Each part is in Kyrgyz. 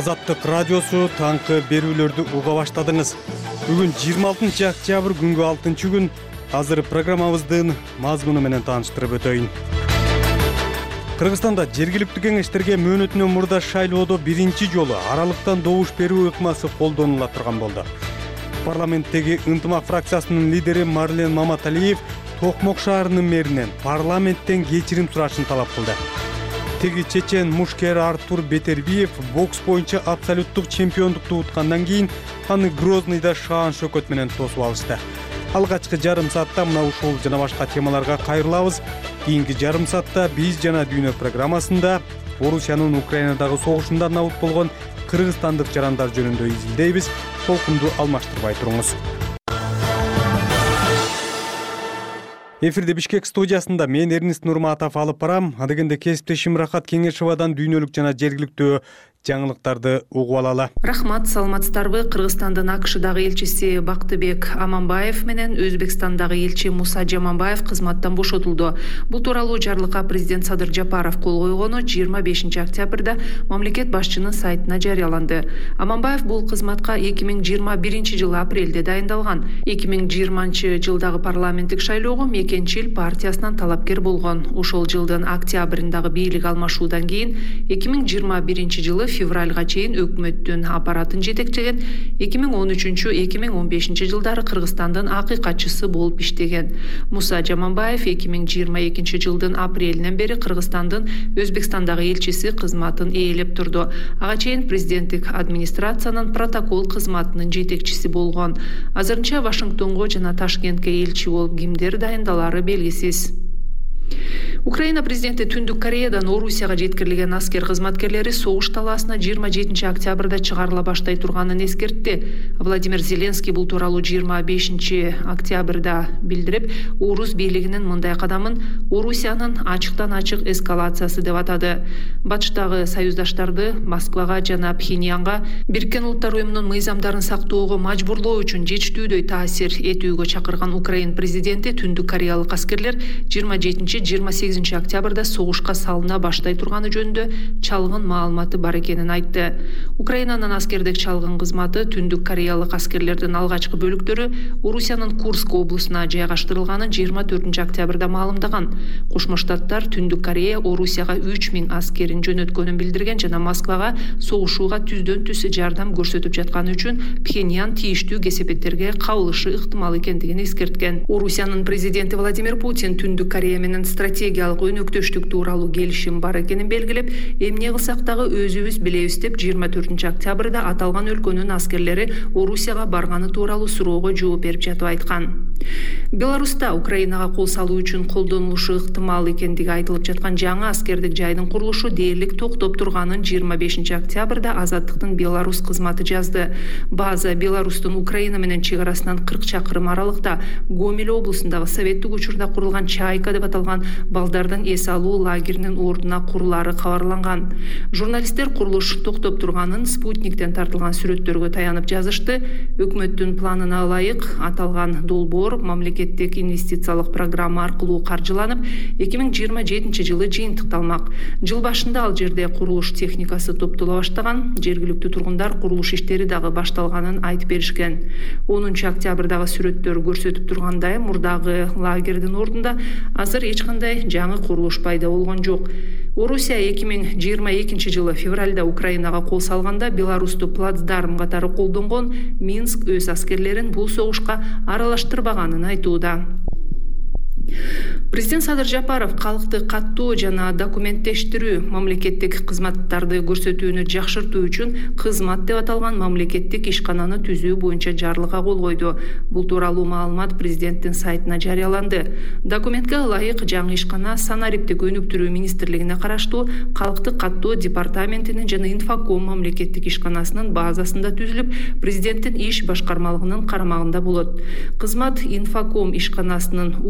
Азаттык радиосу таңкы берүүлөрдү уга баштадыңыз. Бүгүн 26 октябрь күнгө 6 күн. Азыр программабыздын мазмуну менен тааныштырып өтөйүн. Кыргызстанда жергиликтүү кеңештерге мөөнөтүнөн мурда шайлоодо биринчи жолу аралыктан добуш берүү ыкмасы колдонула турган болду. Парламенттеги ынтымак фракциясынын лидери Марлен Маматалиев Токмок шаарынын мэринен парламенттен кечирим сурашын талап кылды. Теги чечен мушкер Артур Бетербиев бокс боюнча абсолюттук чемпиондукту уткандан кийин аны Грозныйда шаан шөкөт менен тосуп алышты. Алгачкы жарым саатта мына ушул жана башка темаларга кайрылабыз. Кийинки жарым саатта биз жана дүйнө программасында Орусиянын Украинадагы согушунда набыт болгон кыргызстандык жарандар жөнүндө изилдейбиз. Толкунду алмаштырбай туруңуз. Эфирде Бишкек студиясында мен Эрнест Нурматов алып барам. Адегенде кесиптешим Рахат Кеңешовадан дүйнөлүк жана жергиликтүү жаңылыктарды угуп алалы. Рахмат, саламатсыздарбы. Кыргызстандын АКШдагы элчиси Бактыбек Аманбаев менен Өзбекстандагы элчи Муса Жаманбаев кызматтан бошотулду. Бул тууралуу жарлыкка президент Садыр Жапаров кол койгону 25 октябрда мамлекет башчынын сайтына жарыяланды. Аманбаев бул кызматка 2021 жылы апрелде дайындалган. 2020 жылдагы парламенттик шайлоого Мекенчи эл партиясынан талапкер болгон. Ошол жылдын октябрындагы бийлик алмашуудан кийин 2021 жылы февралга чейин өкмөттүн аппаратын жетектеген, 2013-2015 жылдары Кыргызстандын акыйкатчысы болуп иштеген. Муса Жаманбаев 2022 жылдын апрелинен бери Кыргызстандын Өзбекстандагы элчиси кызматын ээлеп турду. Ага чейин президенттик администрациянын протокол кызматынын жетекчиси болгон. Азырынча Вашингтонго жана Ташкентке элчи болуп кимдер дайындалары белгисиз. Украина президенти Түндүк Кореядан Орусияга жеткирилген аскер кызматкерлери согуш талаасына 27 октябрда чыгарыла баштай турганын эскертти. Владимир Зеленский бул тууралуу 25 октябрда билдирип, орус бийлигинин мындай кадамын Орусиянын ачыктан ачык эскалациясы деп атады. Батыштагы союздаштарды Москвага жана Пхеньянга Бириккен Улуттар уюмунун мыйзамдарын сактоого мажбурлоо үчүн жетиштүүдөй таасир этүүгө чакырган Украин президенти Түндүк Кореялык аскерлер 27-28 октябрда согушка салына баштай турганы жөнүндө чалгын маалыматы бар экенин айтты. Украинанын аскердик чалгын кызматы Түндүк Кореялык аскерлердин алгачкы бөлүктөрү Орусиянын Курск облусуна жайгаштырылганын 24 октябрда маалымдаган. Кошмо Штаттар Түндүк Корея Орусияга 3000 аскерин жөнөткөнүн билдирген жана Москвага согушууга түздөн түз жардам көрсөтүп жатканы үчүн Пхеньян тийиштүү кесепеттерге кабылышы ыктымал экендигин эскерткен. Орусиянын президенти Владимир Путин Түндүк Корея менен стратегиялык өнөктөштүк тууралуу келишим бар экенин белгилеп, эмне кылсак дагы өзүбүз билебиз деп 24 октябрда аталган өлкөнүн аскерлери Орусияга барганы тууралуу суроого жооп берип жатып айткан. Беларуста Украинага кол салуу үчүн колдонулушу ыктымал экендиги айтылып жаткан жаңы аскердик жайдын курулушу дээрлик токтоп турганын 25 октябрда Азаттыктын Беларусь кызматы жазды. База Беларустун Украина менен чек арасынан 40 чакырым аралыкта Гомель облусундагы советтик учурда курулган Чайка деп аталган балдардын эс алуу лагеринин ордуна курулары кабарланган. Журналисттер курулуш токтоп турганын спутниктен тартылган сүрөттөргө таянып жазышты. Өкмөттүн планына ылайык аталган долбоор мамлекеттик инвестициялык программа аркылуу каржыланып, 2027 жылы жыйынтыкталмак. Жыл башында ал жерде курулуш техникасы топтоло баштаган, жергиликтүү тургундар курулуш иштери дагы башталганын айтып беришкен. 10 октябрдагы сүрөттөр көрсөтүп тургандай, мурдагы лагердин ордунда азыр эч кандай жаңы курулуш пайда болгон жок. Орусия 2022 жылы февралда Украинага кол салганда Беларусту плацдарм катары колдонгон Минск өз аскерлерин бул согушка аралаштырбаганын айтууда. Президент Садыр Жапаров калкты каттоо жана документтештирүү мамлекеттик кызматтарды көрсөтүүнү жакшыртуу үчүн кызмат деп аталган мамлекеттик ишкананы түзүү боюнча жарлыкка кол койду. Бул тууралуу маалымат президенттин сайтына жарыяланды. Документке ылайык жаңы ишкана санариптик өнүктүрүү министрлигине караштуу калкты каттоо департаментинин жана инфоком мамлекеттик ишканасынын базасында түзүлүп, президенттин иш башкармалыгынын карамагында болот. Кызмат инфоком ишканасынын укук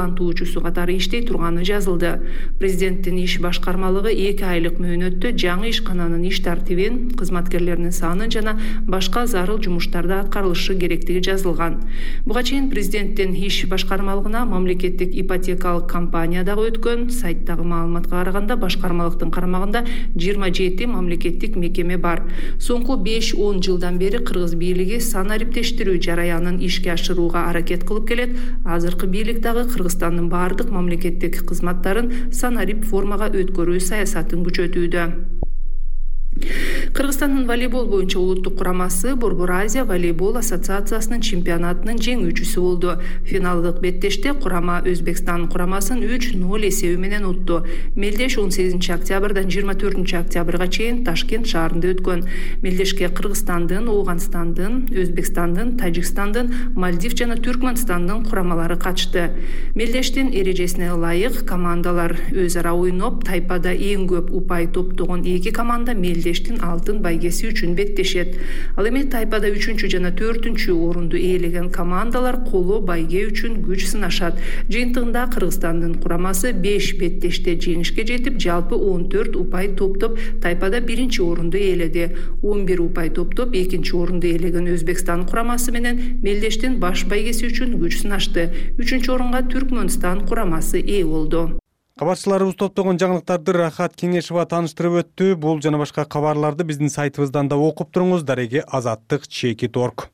улантуучусу катары иштей турганы жазылды. Президенттин иш башкармалыгы 2 айлык мөөнөттө жаңы ишкананын иш тартибин, кызматкерлеринин санын жана башка зарыл жумуштарды аткарылышы керектиги жазылган. Буга чейин президенттин иш башкармалыгына мамлекеттик ипотекалык компаниядагы өткөн сайттагы маалыматка караганда башкармалыктын карамагында 27 мамлекеттик мекеме бар. Соңку 5-10 жылдан бери кыргыз бийлиги санариптештирүү жараянын ишке ашырууга аракет кылып келет. Азыркы бийлик дагы Кыргызстандын бардык мамлекеттик кызматтарын санарип формага өткөрүү саясатын күчөтүүдө. Кыргызстандын волейбол боюнча улуттук курамасы Борбор Азия волейбол ассоциациясынын чемпионатынын жеңүүчүсү болду. Финалдык беттеште курама Өзбекстан курамасын 3-0 эсеби менен утту. Мелдеш 18 октябрдан 24 октябрга чейин Ташкент шаарында өткөн. Мелдешке Кыргызстандын, Ооганстандын, Өзбекстандын, Тажикстандын, Мальдив жана Түркмөнстандын курамалары катышты. Мелдештин эрежесине ылайык командалар өз ара ойноп, тайпада эң көп упай топтогон 2 команда Мелдештин алтын байгеси үчүн беттешет. Ал эми тайпада 3-чү жана 4-чү орунду ээлеген командалар коло байге үчүн күч сынашат. Жыйынтыгында Кыргызстандын курамасы 5 беттеште жеңишке жетип, жалпы 14 упай топтоп тайпада 1-чи орунду ээледи. 11 упай топтоп 2-чи орунду ээлеген Өзбекстан курамасы менен Мелдештин баш байгеси үчүн күч сынашты. 3-чү орунга Түркмөнстан курамасы ээ болду. Кабарчыларыбыз топтогон жаңылыктарды Рахат Кеңешова тааныштырып өттү. Бул жана башка кабарларды биздин сайтыбыздан да окуп туруңуз. Дареги Азаттык.org.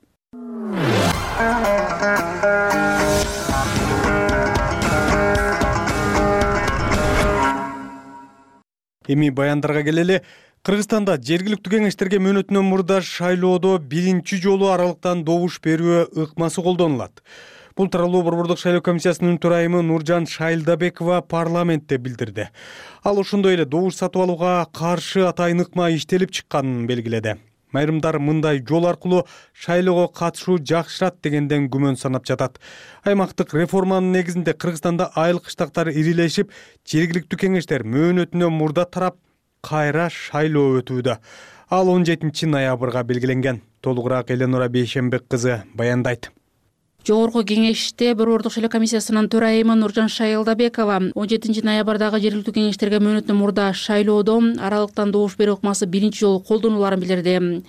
Эми баяндарга келели. Кыргызстанда жергиликтүү кеңештерге мөөнөтүнөн мурда шайлоодо 1-чи жолу аралыктан добуш берүү ыкмасы колдонулат. Бул тууралуу Борбордук шайлоо комиссиясынын төрайымы Нуржан Шайлдабекова парламентте билдирди. Ал ошондой эле добуш сатып алууга каршы атайын ыкма иштелип чыкканын белгиледи. Майрымдар мындай жол аркылуу шайлоого катышуу жакшырат дегенден күмөн санап жатат. Аймактык реформанын негизинде Кыргызстанда айыл кыштактар ирилешип, жергиликтүү кеңештер мөөнөтүнөн мурда тарап кайра шайлоо өтүүдө. Ал 17 ноябрга белгиленген. Толугураак Эленора Бейшембек кызы баяндайт. Жогорку кеңеште Борбордук шайлоо комиссиясынын төрайымы Нуржан Шайлдабекова 17 ноябрдагы жергиликтүү кеңештерге мөөнөтүнөн мурда шайлоодо аралыктан добуш берүү ыкмасы 1-чи жолу колдонуларын билдирди.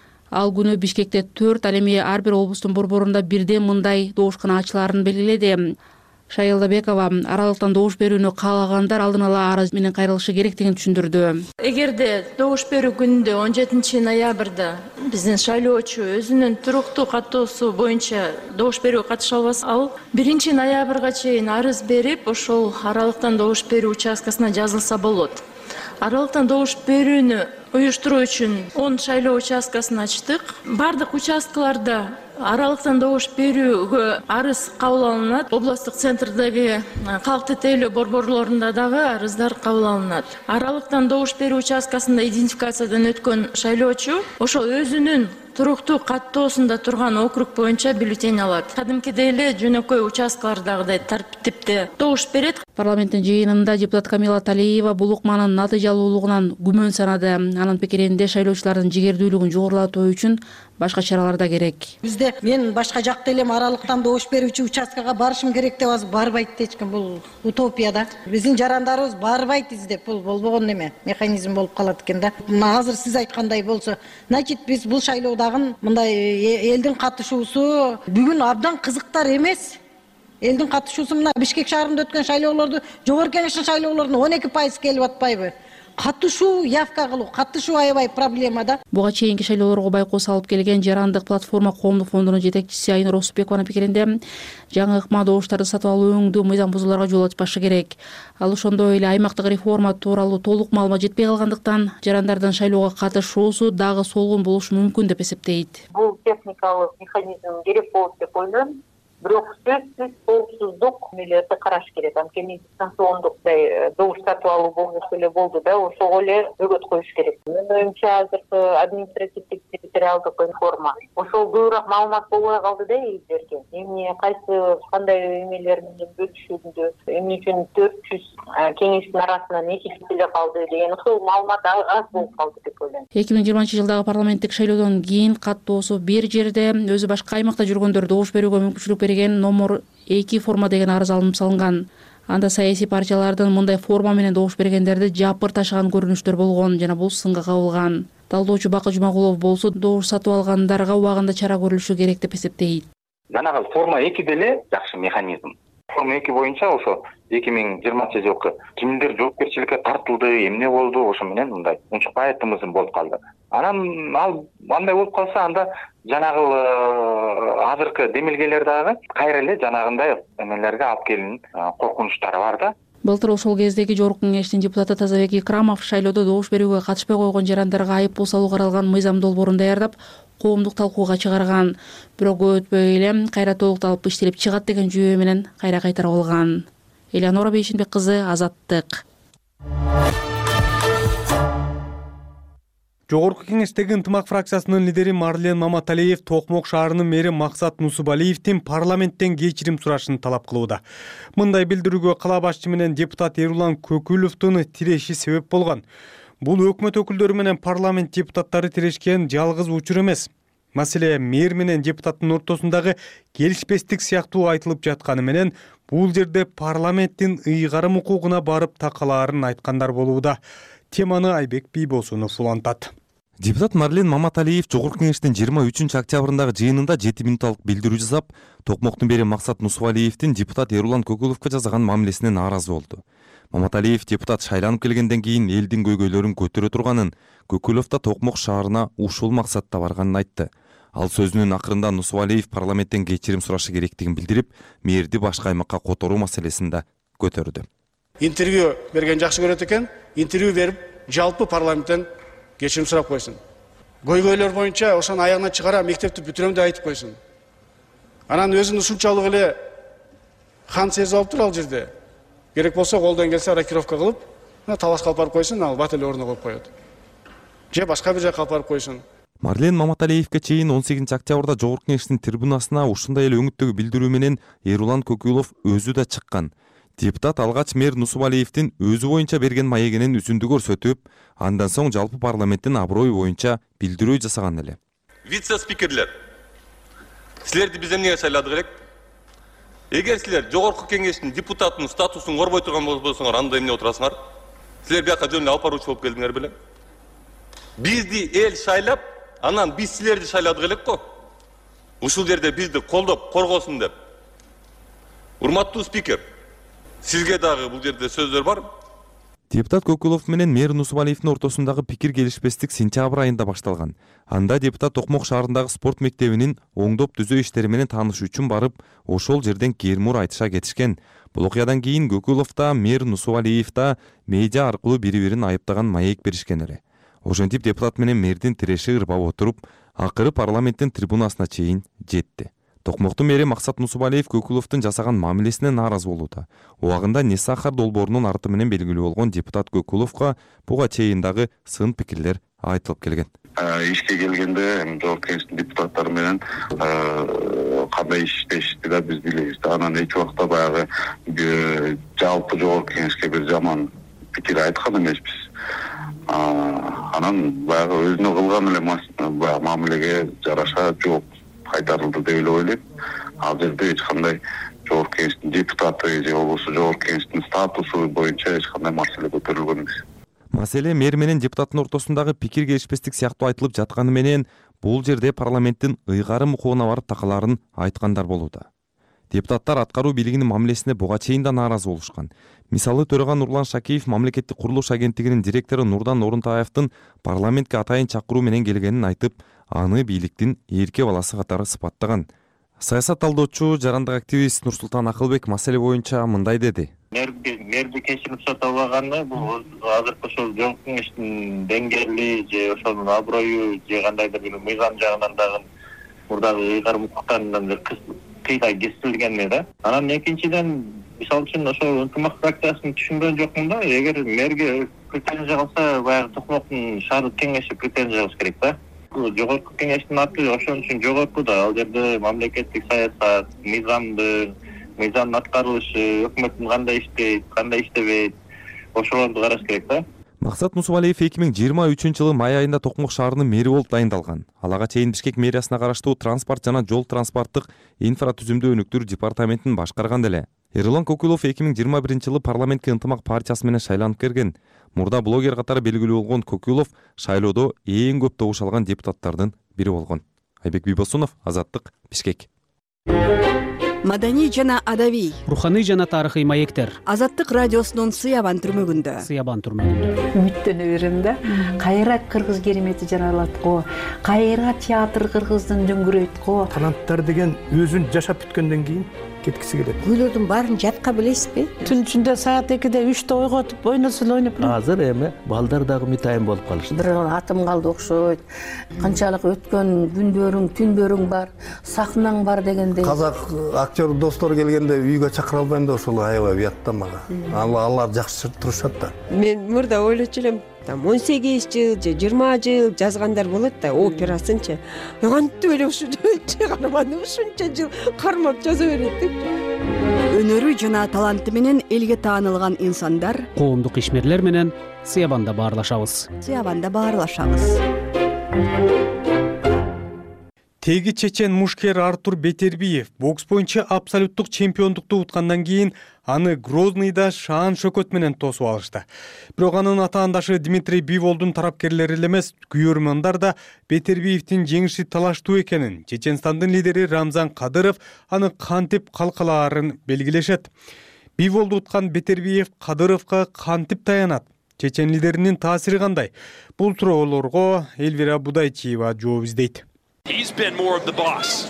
Ал күнү Бишкекте 4, ал эми ар бир облустун борборунда бирден мындай добушкана ачыларын белгиледи. Шайлдабекова аралыктан добуш берүүнү каалагандар алдын ала арыз менен кайрылышы керектигин түшүндүрдү. Эгерде добуш берүү күнүндө 17 ноябрда биздин шайлоочу өзүнүн туруктуу каттоосу боюнча добуш берүүгө катыша албаса, ал 1 ноябрга чейин арыз берип, ошол аралыктан добуш берүү участкасына жазылса болот. Аралыктан добуш берүүнү уюштуруу үчүн 10 шайлоо участкасын ачтык. Бардык участкаларда аралыктан добуш берүүгө арыз кабыл алынат. Областтык центрдеги калкты тейлөө борборлорунда дагы арыздар кабыл алынат. Аралыктан добуш берүү участкасында идентификациядан өткөн шайлоочу ошол өзүнүн туруктуу каттоосунда турган округ боюнча бюллетень алат. Кадимкидей эле жөнөкөй участкалардагыдай тартипте добуш берет. Парламенттин жыйынында депутат Камила Талиева бул ыкманын натыйжалуулугунан күмөн санады. Анын пикиринде шайлоочулардын жигердүүлүгүн жогорулатуу үчүн башка чаралар да керек. Бизде мен башка жакта элем аралыктан добуш берүүчү участкага барышым керек деп азыр барбайт дечким. Бул утопияда. Биздин жарандарыбыз барбайт издеп, бул болбогон неме, механизм болуп калат экен да. Мына азыр сиз айткандай болсо, значит биз бул шайлоодагы мындай элдин катышуусу бүгүн абдан кызыктар эмес. Элдин катышуусу мына Бишкек шаарында өткөн шайлоолорду, жогорку кеңештин шайлоолорунун 12% келип атпайбы? Катышуу, явка кылуу, катышуу аябай проблема да. Буга чейинки шайлоолорго байкоо салып келген Жарандык платформа коомдук фондунун жетекчиси Айнур Осупбекованын пикиринде жаңы ыкма добуштарды сатып алуу өңдүү мыйзам бузууларга жол ачпашы керек. Ал ошондой эле аймактык реформа тууралуу толук маалымат жетпей калгандыктан жарандардын шайлоого катышуусу дагы солгун болушу мүмкүн деп эсептейт. Бул техникалык механизм керек болот деп ойлойм. Бирок сөзсүз коопсуздук милети караш керек. Анткени дистанциондуктай добуш сатып алуу болуп эле болду да, ошого эле бөгөт коюш керек. Менин оюмча азыркы административдик территориалдык реформа ошол көбүрөөк маалымат болбой калды да элдерге. Эмне кайсы кандай эмелер менен бөлүшүлдү, эмне үчүн 400 кеңештин арасынан эки эле калды деген ошол маалымат аз болуп калды деп ойлойм. 2020-жылдагы парламенттик шайлоодон кийин каттоосу бир жерде, өзү башка аймакта жүргөндөр добуш берүүгө мүмкүнчүлүк берген номер 2 форма деген арыз алынып салынган. Анда саясий партиялардын мындай форма менен добуш бергендерди жапыр ташыган көрүнүштөр болгон жана бул сынга кабылган. Талдоочу Бакы Жумагулов болсо добуш сатып алгандарга убагында чара көрүлүшү керек деп эсептейт. Жанагы форма 2 деле жакшы механизм. Форма 2 боюнча ошо 2020 жылкы кимдер жоопкерчиликке тартылды, эмне болду, ошо менен мындай унчукпай тымызым болуп калды. Анан ал андай болуп калса, анда жанагы азыркы демилгелер дагы кайра эле жанагындай эмелерге алып келүүнүн коркунучтары бар да. Былтыр ошол кездеги Жогорку Кеңештин депутаты Тазабек Икрамов шайлоодо добуш берүүгө катышпай койгон жарандарга айыппул салуу каралган мыйзам долбоорун даярдап, коомдук талкууга чыгарган. Бирок өтпөй эле кайра толукталып иштелип чыгат деген жүйө менен кайра кайтарып алган. Элеонора Бейшенбек кызы, Азаттык. Жогорку Кеңештеги ынтымак фракциясынын лидери Марлен Маматалиев Токмок шаарынын мэри Максат Нусубалиевдин парламенттен кечирим сурашын талап кылууда. Мындай билдирүүгө кала башчы менен депутат Эрулан Көкүловдун тиреши себеп болгон. Бул өкмөт өкүлдөрү менен парламент депутаттары тирешкен жалгыз учур эмес. Маселе мэр менен депутаттын ортосундагы келишпестик сыяктуу айтылып жатканы менен бул жерде парламенттин ыйгарым укугуна барып такалаарын айткандар болууда. Теманы Айбек Бийбосунов улантат. Депутат Марлен Маматалиев Жогорку Кеңештин 23 октябрындагы жыйынында 7 минутталык билдирүү жасап, Токмоктун мэри Максат Нусубалиевдин депутат Эрулан Көкүловго жасаган мамилесине нааразы болду. Маматалиев депутат шайланып келгенден кийин элдин көйгөйлөрүн көтөрө турганын, Көкүлов да Токмок шаарына ушул максатта барганын айтты. Ал сөзүнүн акырында Нусубалиев парламенттен кечирим сурашы керектигин билдирип, мэрди башка аймакка которуу маселесин да көтөрдү. Интервью берген жакшы көрөт экен, интервью берип, жалпы парламенттен кечирим сурап койсун. Көйгөйлөр боюнча ошону аягына чыгара мектепти бүтүрөм деп айтып койсун. Анан өзүн ушунчалык эле хан сезип алыптыр ал жерде. Керек болсо колдон келсе рокировка кылып, талашка алып барып койсун, ал бат эле ордуна коюп коет. Же башка бир жакка алып барып койсун. Марлен Маматалиевге чейин 18 октябрда Жогорку Кеңештин трибунасына ушундай эле өңүттөгү билдирүү менен Эрулан Көкүлов өзү да чыккан. Депутат алгач мэр Нусубалиевдин өзү боюнча берген маегинин үзүндү көрсөтүп, андан соң жалпы парламенттин аброю боюнча билдирүү жасаган эле. Вице-спикерлер, силерди биз эмнеге шайладык элек? Эгер силер Жогорку Кеңештин депутатынын статусун корбой турган болсоңор, анда эмне отурасыңар? Силер бияка жөн эле алып баруучу болуп келдиңер беле? Бизди эл шайлап, анан биз силерди шайладык элек го. Ушул жерде бизди колдоп, коргосун деп. Урматтуу спикер, сизге дагы бул жерде сөздөр бар. Депутат Көкүлов менен мэр Нусубалиевдин ортосундагы пикир келишпестик сентябрь айында башталган. Анда депутат Токмок шаарындагы спорт мектебинин оңдоп түзөө иштери менен таанышуу үчүн барып, ошол жерден кээрмур айтыша кетишкен. Бул окуядан кийин Көкүлов да, мэр Нусубалиев да медиа аркылуу бири-бирин айыптаган маек беришкен эле. Ошентип депутат менен мэрдин тиреши ырбап отуруп, акыры парламенттин трибунасына чейин жетти. Токмоктун мэри Максат Нусубалиев Көкүловдун жасаган мамилесине нааразы болууда. Убагында Несахар долбоорунун арты менен белгилүү болгон депутат Көкүловго буга чейин дагы сын пикирлер айтылып келген. Ишке келгенде Жогорку Кеңештин депутаттары менен кандай иштешти да биз билебиз. Анан эч убакта баягы жалпы Жогорку Кеңешке бир жаман пикир айткан эмеспиз. Анан баягы өзүнө кылган эле мамилеге жараша жооп кайтарылды деп эле ойлойм. Ал жерде эч кандай Жогорку Кеңештин депутаты же болбосо Жогорку Кеңештин статусу боюнча эч кандай маселе көтөрүлгөн эмес. Маселе мэр менен депутаттын ортосундагы пикир келишпестик сыяктуу айтылып жатканы менен бул жерде парламенттин ыйгарым укугуна барып такалаарын айткандар болууда. Депутаттар аткаруу бийлигинин мамилесине буга чейин да нааразы болушкан. Мисалы Төрөган Нурлан Шакиев мамлекеттик курулуш агенттигинин директору Нурдан Орунтаевдин парламентке атайын чакыруу менен келгенин айтып, аны бийликтин эрке баласы катары сыпаттаган. Саясат талдоочу, жарандык активист Нурсултан Акылбек маселе боюнча мындай деди. Мэрди кечирип сата албаганы бул азыркы ошол Жогорку Кеңештин деңгээли же ошонун аброю же кандайдыр бир мыйзам жагынан дагы мурдагы ыйгарым укуктарынан бир кыйда кесилгени да. Анан экинчиден, мисалы үчүн ошол ынтымак фракциясын түшүнгөн жокмун да. Эгер мэрге претензия кылса, баягы Токмоктун шаардык кеңеши претензия кылыш керек да. Жогорку Кеңештин аты ошон үчүн жогорку да. Ал жерде мамлекеттик саясат, мыйзамдын аткарылышы, өкмөттүн кандай иштейт, кандай иштебейт, ошолорду караш керек да. Максат Нусубалиев 2023-жылы май айында Токмок шаарынын мэри болуп дайындалган. Алага чейин Бишкек мэриясына караштуу транспорт жана жол транспорттук инфратүзүмдү өнүктүрүү департаментин башкарган деле. Эрлан Кокулов 2021-жылы парламентке ынтымак партиясы менен шайланып келген. Мурда блогер катары белгилүү болгон Кокулов шайлоодо эң көп добуш алган депутаттардын бири болгон. Айбек Бибосунов, Азаттык, Бишкек. Маданий жана адабий, руханий жана тарыхый маектер. Азаттык радиосунун Сыябан түрмөгүндө. Үмүттөнө берем да. Кайра кыргыз керемети жаралат го. Кайра театр кыргыздын дөңгүрөйт го. Таланттар деген өзүн жашап бүткөндөн кийин кеткиси келет. Күйлөрдүн баарын жатка билесизби? Түн ичинде саат 2-де 3-те ойготуп ойносун ойноп. Азыр эми балдар дагы мытайын болуп калышты. Бир атым калды окшойт. Канчалык өткөн күндөрүң, түндөрүң бар, сахнаң бар дегендей. Казак актер достор келгенде үйгө чакыра албайм да ошол аябай уятта мага. Алар жакшы турушат да. Мен мурда ойлочу элем, 18 жыл же 20 жыл жазгандар болот да, операсынчы. Кантип эле ушу чыгарманы ушунча жыл кармап жаза берет деп. Өнөрү жана таланты менен элге таанылган инсандар Коомдук ишмерлер менен Сыябанда баарлашабыз. Теги чечен мушкер Артур Бетербиев бокс боюнча абсолюттук чемпиондукту уткандан кийин аны Грозныйда шаан шөкөт менен тосуп алышты. Бирок анын атаандашы Дмитрий Биволдун тарапкерлери эле эмес, күйөрмандар да Бетербиевдин жеңиши талаштуу экенин, Чеченстандын лидери Рамзан Кадыров аны кантип калкалаарын белгилешет. Биволду уткан Бетербиев Кадыровго кантип таянат? Чечен лидеринин таасири кандай? Бул суроолорго Эльвира Будайчиева жооп издейт. He's been more of the boss.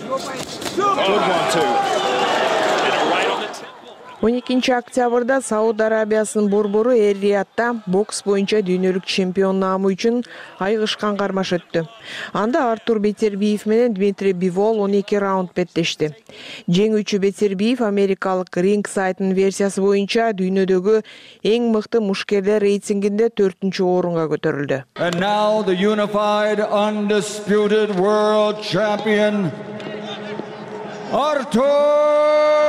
12 октябрда Сауд Арабиясынын борбору Эр-Риядда бокс боюнча дүйнөлүк чемпион наамы үчүн айгышкан кармаш өттү. Анда Артур Бетербиев менен Дмитрий Бивол 12 раунд беттешти. Жеңүүчү Бетербиев америкалык Ringside версиясы боюнча дүйнөдөгү эң мыкты мушкерлер рейтингинде 4-орунга көтөрүлдү. And now the unified undisputed world champion Artur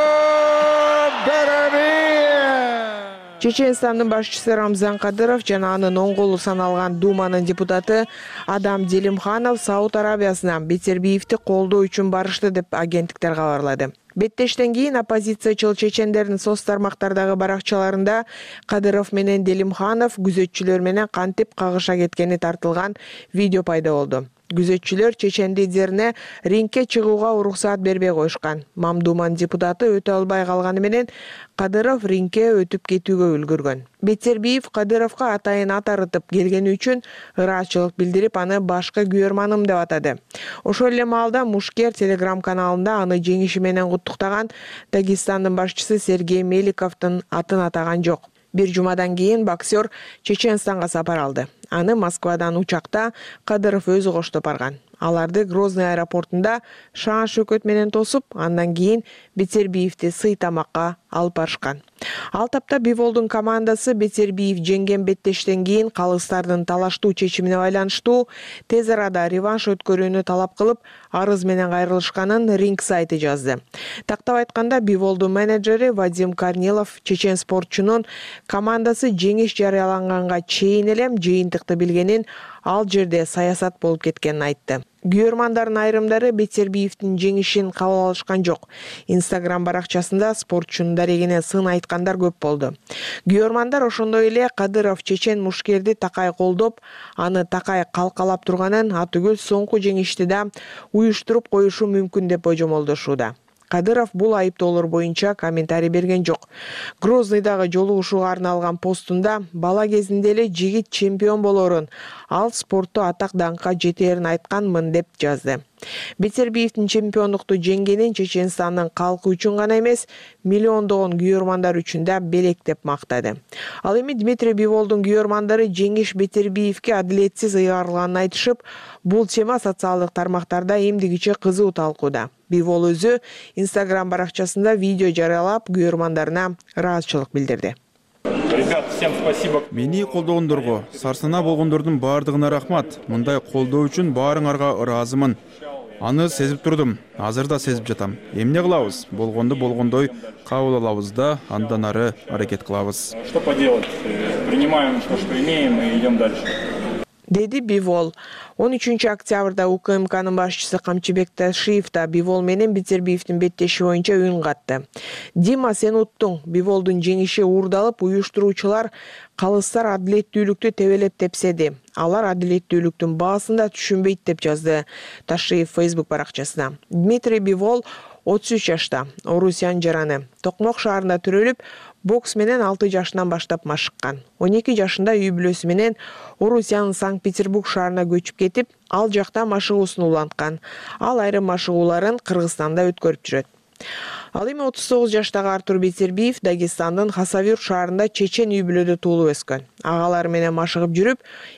Чеченстандын башчысы Рамзан Кадыров жана анын оң колу саналган Думанын депутаты Адам Делимханов Сауд Арабиясына Бетербиевди колдоо үчүн барышты деп агенттиктер кабарлады. Беттештен кийин оппозициячыл чечендердин соц тармактардагы баракчаларында Кадыров менен Делимханов күзөтчүлөр менен кантип кагыша кеткени тартылган видео пайда болду. Күзөтчүлөр чечен лидерине рингке чыгууга уруксаат бербей коюшкан. Мамдуман депутаты өтө албай калганы менен Кадыров рингке өтүп кетүүгө үлгүргөн. Бетербиев Кадыровго атайын ат арытып келгени үчүн ыраазычылык билдирип, аны башкы күйөрманым деп атады. Ошол эле маалда мушкер телеграм каналында аны жеңиши менен куттуктаган Дагестандын башчысы Сергей Меликовдун атын атаган жок. Бир жумадан кийин боксер Чеченстанга сапар алды. Аны Москвадан учакта Кадыров өзү коштоп барган. Аларды Грозный аэропортунда шаан шөкөт менен тосуп, андан кийин Бетербиевди сый тамакка алып барышкан. Ал тапта Биволдун командасы Бетербиев жеңген беттештен кийин калыстардын талаштуу чечимине байланыштуу тез арада реванш өткөрүүнү талап кылып, арыз менен кайрылышканын Ringside жазды. Тактап айтканда, Биволдун менеджери Вадим Корнилов чечен спортчунун командасы жеңиш жарыяланганга чейин эле жыйынтыкты билгенин, ал жерде саясат болуп кеткенин айтты. Күйөрмандардын айрымдары Бетербиевдин жеңишин кабыл алышкан жок. Instagram баракчасында спортчунун дарегине сын айткандар көп болду. Күйөрмандар ошондой эле Кадыров чечен мушкерди такай колдоп, аны такай калкалап турганын, атүгүл соңку жеңишти да уюштуруп коюшу мүмкүн деп божомолдошууда. Кадыров бул айыптоолор боюнча комментарий берген жок. Грозныйдагы жолугушууга арналган постунда бала кезинде эле жигит чемпион болорун, ал спортто атак даңкка жетерин айтканмын деп жазды. Бетербиевдин чемпиондукту жеңгенин Чеченстандын калкы үчүн гана эмес, миллиондогон күйөрмандар үчүн да белек деп мактады. Ал эми Дмитрий Биволдун күйөрмандары жеңиш Бетербиевге адилетсиз ыйгарылганын айтышып, бул тема социалдык тармактарда эмдигиче кызуу талкууда. Бивол өзү Instagram баракчасында видео жарыялап, күйөрмандарына ыраазычылык билдирди. Мени колдогондорго, сарсына болгондордун баардыгына рахмат. Мындай колдоо үчүн баарыңарга ыраазымын. Аны сезип турдум, азыр да сезип жатам. Эмне кылабыз? Болгондой кабыл алабыз да, андан ары аракет кылабыз. принимаем то, что имеем, и идем дальше. Деди Бивол. 13 октябрда УКМКнын башчысы Камчыбек Ташиев да Бивол менен Бейтербиевдин беттеши боюнча үн катты. Дима, сен уттуң. Биволдун жеңиши уурдалып, уюштуруучулар калыстар адилеттүүлүктү тебелеп тепседи. Алар адилеттүүлүктүн баасын да түшүнбөйт деп жазды Ташиев Facebook баракчасына. Дмитрий Бивол 33 жашта, Орусиянын жараны. Токмок шаарында төрөлүп, бокс менен 6 жашынан баштап машыккан. 12 жашында үй бүлөсү менен Орусиянын Санкт-Петербург шаарына көчүп кетип, ал жакта машыгуусун уланткан. Ал айрым машыгууларын Кыргызстанда өткөрүп жүрөт. Ал эми 39 жаштагы Артур Бейтербиев Дагестандын Хасавюрт шаарында чечен үй бүлөдө туулуп өскөн. Агалары менен машыгып жүрүп,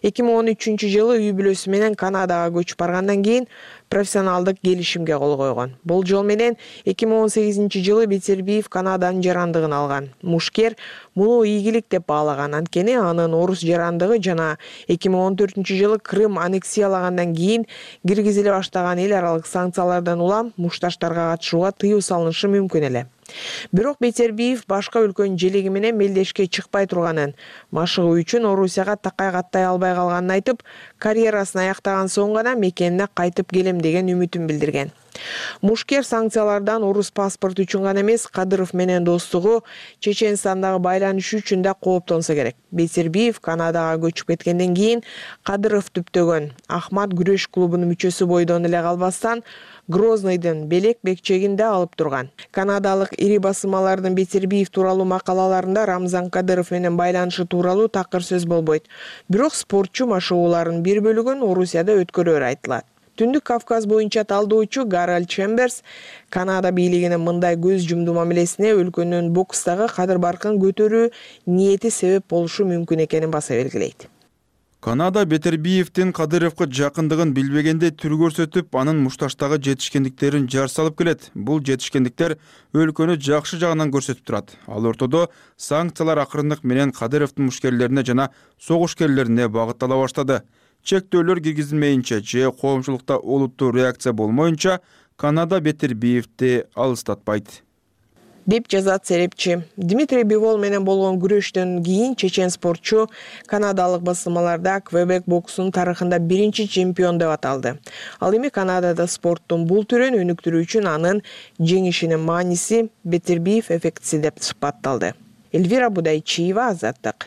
2013-жылы үй бүлөсү менен Канадага көчүп баргандан кийин профессионалдык келишимге кол койгон. Бул жол менен 2018-жылы Бейтербиев Канаданын жарандыгын алган. Мушкер муну ийгилик деп баалаган. Анткени анын орус жарандыгы жана 2014-жылы Крым аннексиялагандан кийин киргизиле баштаган эл аралык санкциялардан улам мушташтарга катышууга тыюу салынышы мүмкүн эле. Бирок Бейтербиев башка өлкөнүн желеги менен мелдешке чыкпай турганын, машыгуу үчүн Орусияга такай каттай албай калганын айтып, карьерасын аяктаган соң гана мекенине кайтып келем деген үмүтүн билдирген. Мушкер санкциялардан орус паспорт үчүн гана эмес, Кадыров менен достугу, Чеченстандагы байланышы үчүн да кооптонсо керек. Бейтербиев Канадага көчүп кеткенден кийин Кадыров түптөгөн Ахмат күрөш клубунун мүчөсү бойдон эле калбастан Грознойдун белек бекчегинде алып турган. Канадалык ири басылмалардын Бейтербиев тууралуу макалаларында Рамзан Кадыров менен байланышы тууралуу такыр сөз болбойт. Бирок спортчу машыгууларынын бир бөлүгүн Орусияда өткөрөөрү айтылат. Түндүк Кавказ боюнча талдоочу Гарольд Чемберс Канада бийлигинин мындай көз жумду мамилесине өлкөнүн бокстагы кадыр-баркын көтөрүү ниети себеп болушу мүмкүн экенин баса белгилейт. Канада Бейтербиевдин Кадыровго жакындыгын билбегенде түр көрсөтүп, анын мушташтагы жетишкендиктерин жар салып келет. Бул жетишкендиктер өлкөнү жакшы жагынан көрсөтүп турат. Ал ортодо санкциялар акырындык менен Кадыровдун мушкерлерине жана согушкерлерине багыттала баштады. Чектөөлөр киргизилмейинче же коомчулукта олуттуу реакция болмоюнча Канада Бейтербиевди алыстатпайт деп жазат серепчи. Дмитрий Бивол менен болгон күрөштөн кийин чечен спортчу канадалык басылмаларда Квебек боксунун тарыхында биринчи чемпион деп аталды. Ал эми Канадада спорттун бул түрүн өнүктүрүү үчүн анын жеңишинин мааниси Бейтербиев эффектиси деп сыпатталды. Эльвира Будайчиева, Азаттык.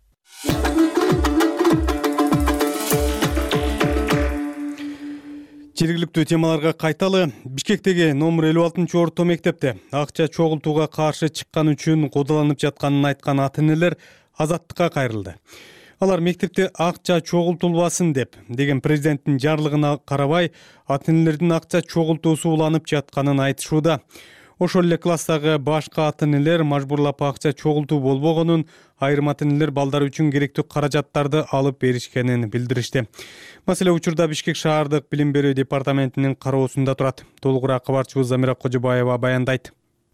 Жергиликтүү темаларга кайталы. Бишкектеги номер 56 орто мектепте акча чогултууга каршы чыккан үчүн кодолонуп жатканын айткан ата-энелер Азаттыкка кайрылды. Алар мектепте акча чогултулбасын деген президенттин жарлыгына карабай, ата-энелердин акча чогултуусу уланып жатканын айтышууда. Ошол эле класстагы башка ата-энелер мажбурлап акча чогултуу болбогонун, айрым ата-энелер балдар үчүн керектүү каражаттарды алып беришкенин билдиришти. Маселе учурда Бишкек шаардык билим берүү департаментинин кароосунда турат. Толугураак кабарчыбыз Замира Кожобаева баяндайт.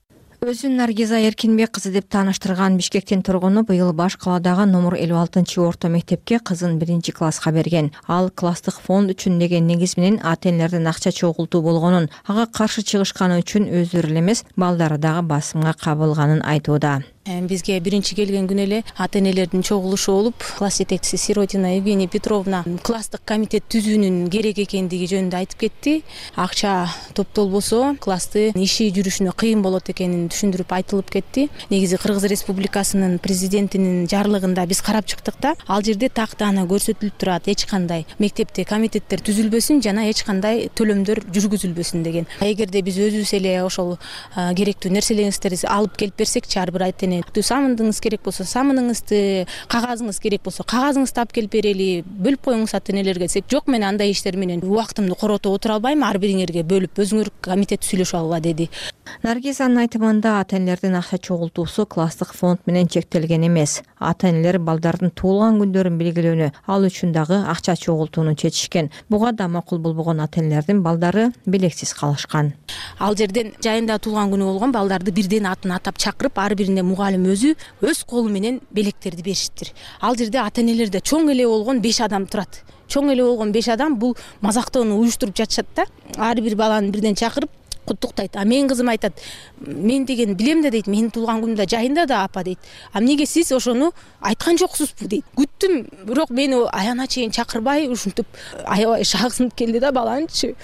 Өзүн Наргиза Эркинбек кызы деп тааныштырган Бишкектин тургуну быйыл баш каладагы номер 56 орто мектепке кызын 1-класска берген. Ал класстык фонд үчүн деген негиз менен ата-энелердин акча чогултуу болгонун, ага каршы чыгышканы үчүн өздөрү эле эмес, балдары дагы басымга кабылганын айтууда. Бизге биринчи келген күнү эле ата-энелердин чогулушу болуп, класс жетекчиси Сиротина Евгения Петровна класстык комитет түзүүнүн керек экендиги жөнүндө айтып кетти. Акча топтолбосо класстын иши жүрүшүнө кыйын болот экенин түшүндүрүп айтылып кетти. Негизи Кыргыз Республикасынын президентинин жарлыгында биз карап чыктык да, ал жерде тактаана көрсөтүлүп турат, эч кандай мектепте комитеттер түзүлбөсүн жана эч кандай төлөмдөр жүргүзүлбөсүн деген. Эгерде биз өзүбүз эле ошол керектүү нерселериңиздерди алып келип берсекчи, ар бир ата-эне самыныңыз керек болсо самыныңызды, кагазыңыз керек болсо кагазыңызды алып келип берели, бөлүп коюңуз ата-энелерге десек, жок, мен андай иштер менен убактымды коротуп отура албайм, ар бириңерге бөлүп өзүңөр комитет сүйлөшүп алгыла деди. Наргизанын айтымында ата-энелердин акча чогултуусу класстык фонд менен чектелген эмес. Ата-энелер балдардын туулган күндөрүн белгилөөнү, ал үчүн дагы акча чогултууну чечишкен. Буга да макул болбогон ата-энелердин балдары белексиз калышкан. Ал жерден жайында туулган күнү болгон балдарды бирден атын атап чакырып, ар бирине мугалим өзү өз колу менен белектерди беришиптир. Ал жерде ата-энелерде чоң эле болгон 5 адам турат. Чоң эле болгон 5 адам бул мазактоону уюштуруп жатышат да. Ар бир баланы бирден чакырып, куттуктайт. А менин кызым айтат, мен деген билем да дейт, менин туулган күнүмдө жайында да апа дейт. А эмнеге сиз ошону айткан жоксузбу дейт. Күттүм, бирок мени аягына чейин чакырбай ушинтип аябай шагынып келди да баланчы.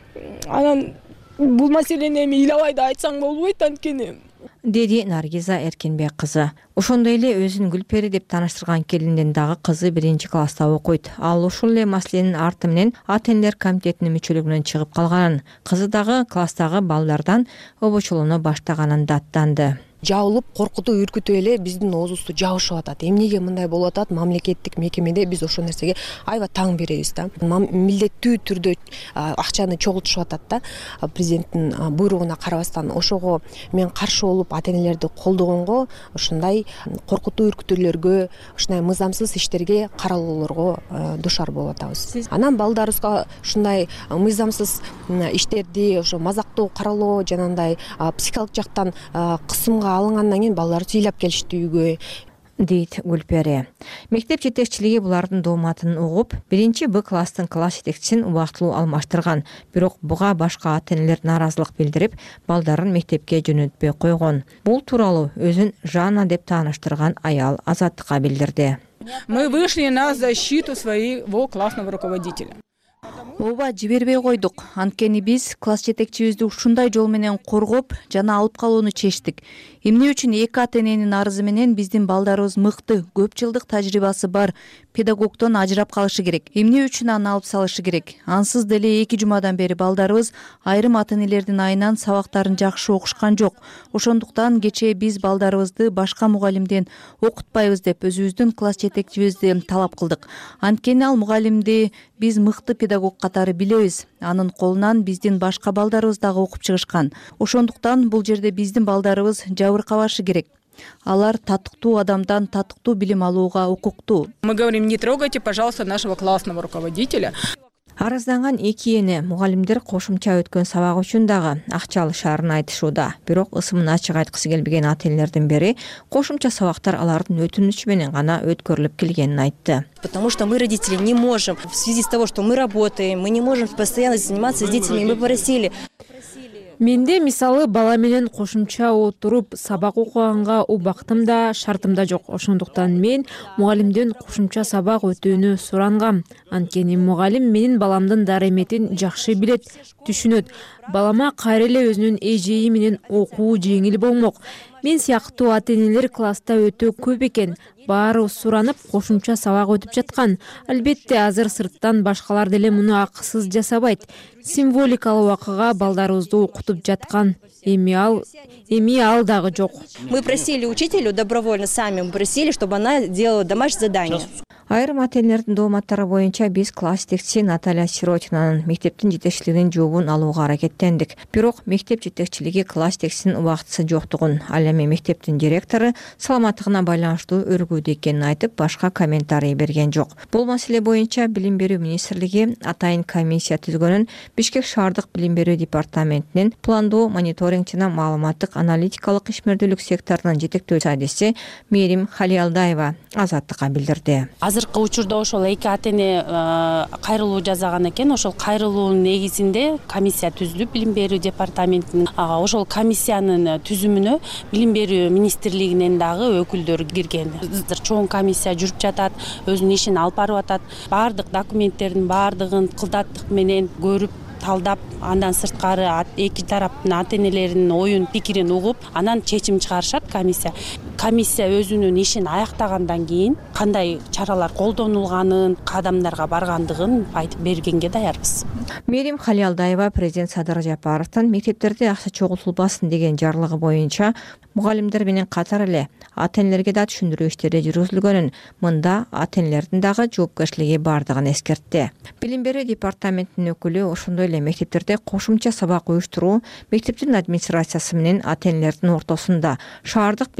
Анан бул маселени эми ыйлабай да айтсаң болбойт анткени, деди Наргиза Эркинбек кызы. Ошондой эле өзүн Гүлпери деп тааныштырган келинден дагы кызы 1-класста окуйт. Ал ушул эле маселенин арты менен ата-энелер комитетинин мүчөлүгүнөн чыгып калганын, кызы дагы класстагы балдардан обочолоно баштаганын даттанды. Жабылып, коркутуп, үркүтүп эле биздин оозубузду жабышып атат. Эмнеге мындай болуп атат? Мамлекеттик мекемеде биз ошол нерсеге аябай таң беребиз да. Милдеттүү түрдө акчаны чогултушуп атат да. Президенттин буйругуна карабастан ошого мен каршы болуп ата-энелерди колдогонго, ушундай коркутуу үркүтүүлөргө, ушундай мыйзамсыз иштерге каралууларга душар болуп атабыз. Анан балдарыбызга ушундай мыйзамсыз иштерди, ошо мазактоо каралоо, жанагындай психикалык жактан кысымга алынгандан кийин балдар ыйлап келишти үйгө, дейт Гүлпери. Мектеп жетекчилиги булардын дооматын угуп, 1-Б класстын класс жетекчисин убактылуу алмаштырган. Бирок буга башка ата-энелер нааразылык билдирип, балдарын мектепке жөнөтпөй койгон. Бул тууралуу өзүн Жанна деп тааныштырган аял Азаттыкка билдирди. Мы вышли на защиту своего классного руководителя. Ооба, жибербей койдук. Анткени биз класс жетекчибизди ушундай жол менен коргоп жана алып калууну чечтик. Эмне үчүн эки ата-эненин арызы менен биздин балдарыбыз мыкты, көп жылдык тажрыйбасы бар педагогдон ажырап калышы керек. Эмне үчүн аны алып салышы керек? Ансыз деле 2 жумадан бери балдарыбыз айрым ата-энелердин айынан сабактарын жакшы окушкан жок. Ошондуктан кечээ биз балдарыбызды башка мугалимден окутпайбыз деп өзүбүздүн класс жетекчибизди талап кылдык. Анткени ал мугалимди биз мыкты педагог катары билебиз. Анын колунан биздин башка балдарыбыз дагы окуп чыгышкан. Ошондуктан бул жерде биздин балдарыбыз жабыркабашы керек. Алар татыктуу адамдан татыктуу билим алууга укуктуу. Мы говорим, не трогайте, пожалуйста, нашего классного руководителя. Арызданган эки эне мугалимдер кошумча өткөн сабак үчүн дагы акча алышаарын айтышууда. Бирок ысымын ачык айткысы келбеген ата-энелердин бири кошумча сабактар алардын өтүнүчү менен гана өткөрүлүп келгенин айтты. Потому что мы, родители, не можем, в связи с того, что мы работаем, мы не можем постоянно заниматься с детьми. Мы попросили. Менде мисалы бала менен кошумча отуруп сабак окуганга убактым да, шартым да жок. Ошондуктан мен мугалимден кошумча сабак өтүүнү сурангам. Анткени мугалим менин баламдын дареметин жакшы билет, түшүнөт. Балама кайра эле өзүнүн эжеи менен окуу жеңил болмок. Мен сыяктуу ата-энелер класста өтө көп экен. Баары суранып, кошумча сабак өтүп жаткан. Албетте азыр сырттан башкалар деле муну акысыз жасабайт. Символикалык акыга балдарыбызды окутуп жаткан. Эми ал дагы жок. Мы просили учителю добровольно сами, мы просили, чтобы она делала домашнее задание. Айрым ата-энелердин дооматтары боюнча биз класс жетекчиси Наталья Сиротинанын мектептин жетекчилигинин жообун алууга аракеттендик. Бирок мектеп жетекчилиги класс жетекчисинин убактысы жоктугун, ал эми мектептин директору саламаттыгына байланыштуу өргүүдө экенин айтып, башка комментарий берген жок. Бул маселе боюнча Билим берүү министрлиги атайын комиссия түзгөнүн Бишкек шаардык билим берүү департаментинин пландоо, мониторинг жана маалыматтык аналитикалык ишмердүүлүк секторунун жетектөөчү адиси Мерим Халиалдаева Азаттыкка билдирди. Азыркы учурда ошол эки ата-эне кайрылуу жасаган экен. Ошол кайрылуунун негизинде комиссия түзүлүп, билим берүү департаментинин ошол комиссиянын түзүмүнө билим берүү министрлигинен дагы өкүлдөр кирген. Чоң комиссия жүрүп жатат, өзүнүн ишин алып барып атат. Баардык документтердин баардыгын кылдаттык менен көрүп, талдап, андан сырткары эки тараптын ата-энелеринин оюн, пикирин угуп, анан чечим чыгарышат комиссия. Комиссия өзүнүн ишин аяктагандан кийин кандай чаралар колдонулганын, кадамдарга баргандыгын айтып бергенге даярбыз. Мерим Халиалдаева президент Садыр Жапаровдун мектептерде акча чогултулбасын деген жарлыгы боюнча мугалимдер менен катар эле ата-энелерге да түшүндүрүү иштери жүргүзүлгөнүн, мында ата-энелердин дагы жоопкерчилиги бардыгын эскертти. Билим берүү департаментинин өкүлү ошондой эле мектептерде кошумча сабак уюштуруу мектептин администрациясы менен ата-энелердин ортосунда шаардык билим берүү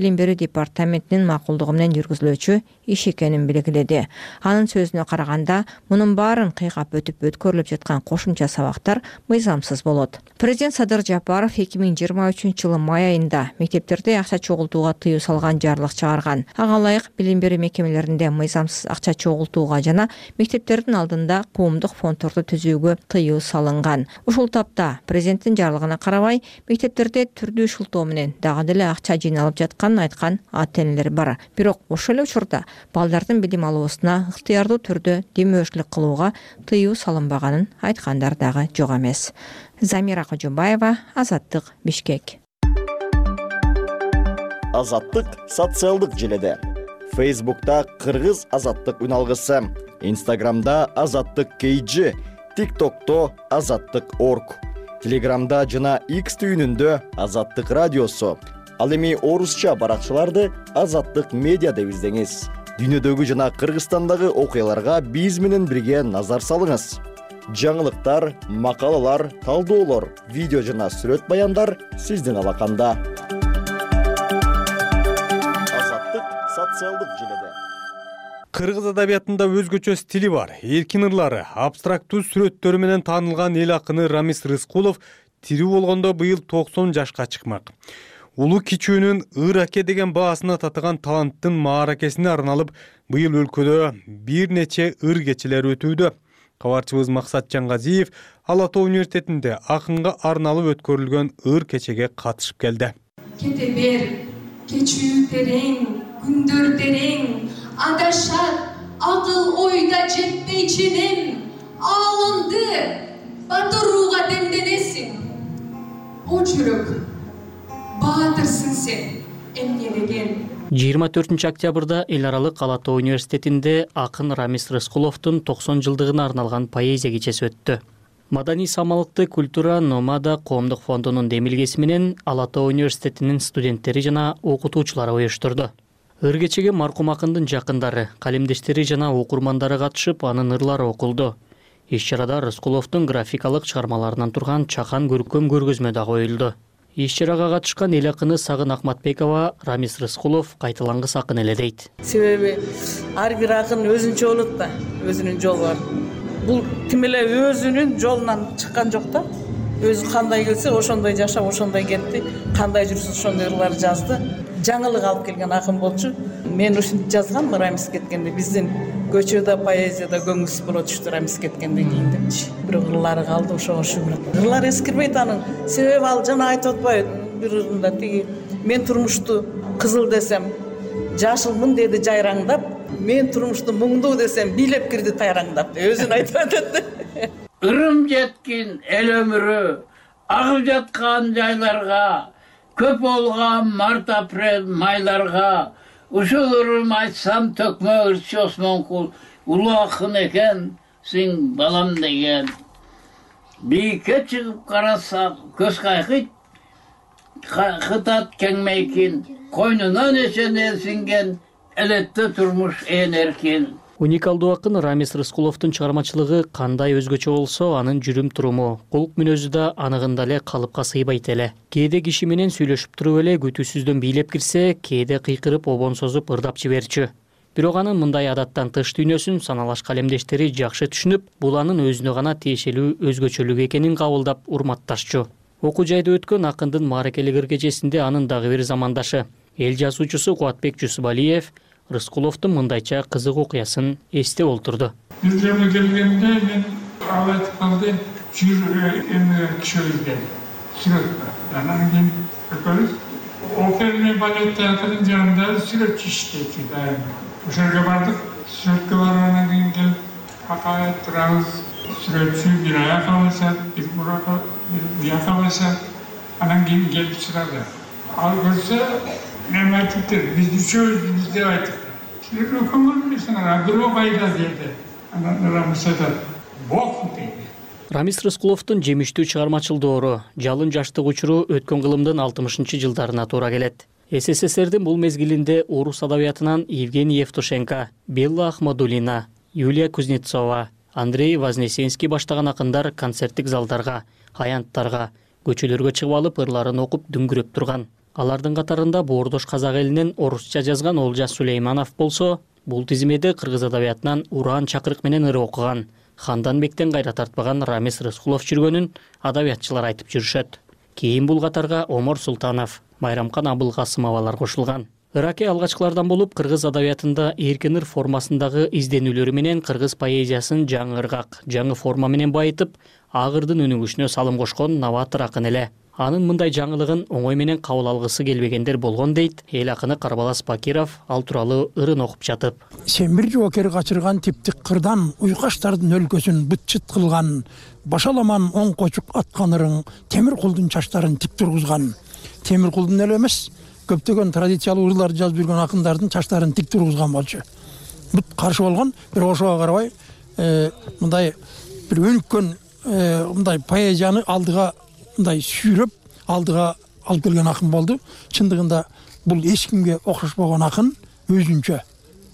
департаментинин макулдугу менен жүргүзүлүүчү иш экенин белгиледи. Анын сөзүнө караганда, мунун баарын кыйгап өтүп өткөрүлүп жаткан кошумча сабактар мыйзамсыз болот. Президент Садыр Жапаров 2023-жылы май айында мектептерде акча чогултууга тыюу салган жарлык чыгарган. Ага ылайык билим берүү мекемелеринде мыйзамсыз акча чогултууга жана мектептердин алдында коомдук фонддорду түзүүгө тыюу салынган. Ушул тапта президенттин жарлыгына карабай, мектептерде түрдүү шылтоо менен дагы деле акча жыйналып жатканын айткан ата-энелер бар. Бирок ошол эле учурда балдардын билим алуусуна ыктыярдуу түрдө демөөрчүлүк кылууга тыюу салынбаганын айткандар дагы жок эмес. Замира Кожобаева, Азаттык, Бишкек. Азаттык социалдык желеде. Фейсбукта Кыргыз Азаттык үналгысы, Инстаграмда Азаттык KG, ТикТокто Азаттык.org, Телеграмда жана X түйүнүндө Азаттык радиосу. Ал эми орусча баракчаларды Азаттык медиа деп издеңиз. Дүйнөдөгү жана Кыргызстандагы окуяларга биз менен бирге назар салыңыз. Жаңылыктар, макалалар, талдоолор, видео жана сүрөт баяндар сиздин алаканда. Азаттык социалдык желеде. Кыргыз адабиятында өзгөчө стили бар. Эркин ырлары, абстрактуу сүрөттөрү менен таанылган эл акыны Рамис Рыскулов тирүү болгондо быйыл 90 жашка чыкмак. Улуу кичүүнүн ыр аке деген баасына татыган таланттын мааракесине арналып, быйыл өлкөдө бир нече ыр кечелер өтүүдө. Кабарчыбыз Максат Жаңгазиев Ала Тоо университетинде акынга арналып өткөрүлгөн ыр кечеге катышып келди. Кете бер, кечүү терең, күндөр терең, адашат, акыл ойда жетпейчинин, алынды, батырууга демденесиң. О жүрөк, баатырсың сен, эмне деген. 24 октябрда эл аралык Ала Тоо университетинде акын Рамис Рыскуловдун 90 жылдыгына арналган поэзия кечеси өттү. Маданий самалыкты культура Номада коомдук фондунун демилгеси менен Ала Тоо университетинин студенттери жана окутуучулары уюштурду. Ыр кечеге маркум акындын жакындары, калемдештери жана окурмандары катышып, анын ырлары окулду. Иш чарада Рыскуловдун графикалык чыгармаларынан турган чакан көркөм көргөзмө да коюлду. Иш чарага катышкан эл акыны Сагын Акматбекова Рамис Рыскулов кайталангыс акын эле дейт. Себеби ар бир акын өзүнчө болот да, өзүнүн жолу бар. Бул ким эле өзүнүн жолунан чыккан жок да. Өзү кандай келсе, ошондой жашап, ошондой кетти. Кандай жүрсө ошондой ырлар жазды. Жаңылык алып келген акын болчу. Мен ушинтип жазгам Рамис кеткенде, биздин көчөдө поэзияда көңүлсүз болот ушу Рамис кеткенден кийин депчи. Бирок ырлары калды, ошого шүгүр. Ырлар эскирбейт анын. Себеби ал жана айтып атпайбы бир ырында тиги мен турмушту кызыл десем, жашылмын деди жайраңдап, мен турмушту муңдуу десем, бийлеп кирди тайраңдап деп өзүн айтып атат. Ырым жеткин эл өмүрү, агып жаткан жайларга, көп болгон март-апрель майларга, ушул ырым айтсам төкмө ырчы Осмонкул, улуу акын экен, сиң балам деген. Бийикке чыгып караса көз кайкыйт, кытат кеңмейкин, койнунан эчен элсинген, элетте турмуш ээн эркин. Уникалдуу акын Рамис Рыскуловдун чыгармачылыгы кандай өзгөчө болсо, анын жүрүм туруму, кулк мүнөзү да аныгында эле калыпка сыйбайт эле. Кээде киши менен сүйлөшүп туруп эле күтүүсүздөн бийлеп кирсе, кээде кыйкырып обон созуп ырдап жиберчү. Бирок анын мындай адаттан тыш дүйнөсүн саналаш калемдештери жакшы түшүнүп, бул анын өзүнө гана тиешелүү өзгөчөлүк экенин кабылдап урматташчу. Окуу жайда өткөн акындын мааракелик ыр кечесинде анын дагы бир замандашы, эл жазуучусу Кубатбек Жусупалиев Рыскуловдун мындайча кызык окуясын эстеп олтурду. Бир жолу келгенде мен ал айтып калды, жүр эме кишилерге сүрөт. Анан кийин экөөбүз опера балет театрынын жанында сүрөтчү иштейчү дайым. Ошол жерге бардык. Сүрөткө баргандан кийин келип акая турабыз. Сүрөтчү бир аяка басат, бир буяка басат. Анан кийин келип сурады. Ал көрсө мен айтыптыр, биз үчөөбүз деп айттык. Силер көңүл эмесиңер, бирөө кайда деди. Анан Рамис айтат, бок дейт. Рамис Рыскуловдун жемиштүү чыгармачыл доору, жалын жаштык учуру өткөн кылымдын 60-жылдарына туура келет. СССРдин бул мезгилинде орус адабиятынан Евгений Евтушенко, Белла Ахмадулина, Юлия Кузнецова, Андрей Вознесенский баштаган акындар концерттик залдарга, аянттарга, көчөлөргө чыгып алып ырларын окуп дүңгүрөп турган. Алардын катарында боордош казак элинен орусча жазган Олжас Сулейманов болсо, бул тизмеде кыргыз адабиятынан Уран Чакырык менен ыры окуган, Ханданбектен кайра тартпаган Рамис Рыскулов жүргөнүн адабиятчылар айтып жүрүшөт. Кийин бул катарга Омор Султанов, Майрамкан Абылкасымовалар кошулган. Ыраке алгачкылардан болуп, кыргыз адабиятында эркин ыр формасындагы изденүүлөрү менен кыргыз поэзиясын жаңы ыргак, жаңы форма менен байытып, ак ырдын өнүгүшүнө салым кошкон новатор акын эле. Анын мындай жаңылыгын оңой менен кабыл алгысы келбегендер болгон дейт эл акыны Карбалас Бакиров ал тууралуу ырын окуп жатып. Сен бир жоокер качырган типтик кырдан уйкаштардын өлкөсүн быт-чыт кылган, башаламан оң кочук аткан ырың темир кулдун чачтарын тик тургузган. Темир кулдун эле эмес, көптөгөн традициялуу ырларды жазып жүргөн акындардын чачтарын тик тургузган болчу. Бут каршы болгон, бир ошого карабай, мындай бир өнүккөн мындай поэзияны алдыга мындай сүйрөп, алдыга алып келген акын болду. Чындыгында бул эч кимге окшошпогон акын, өзүнчө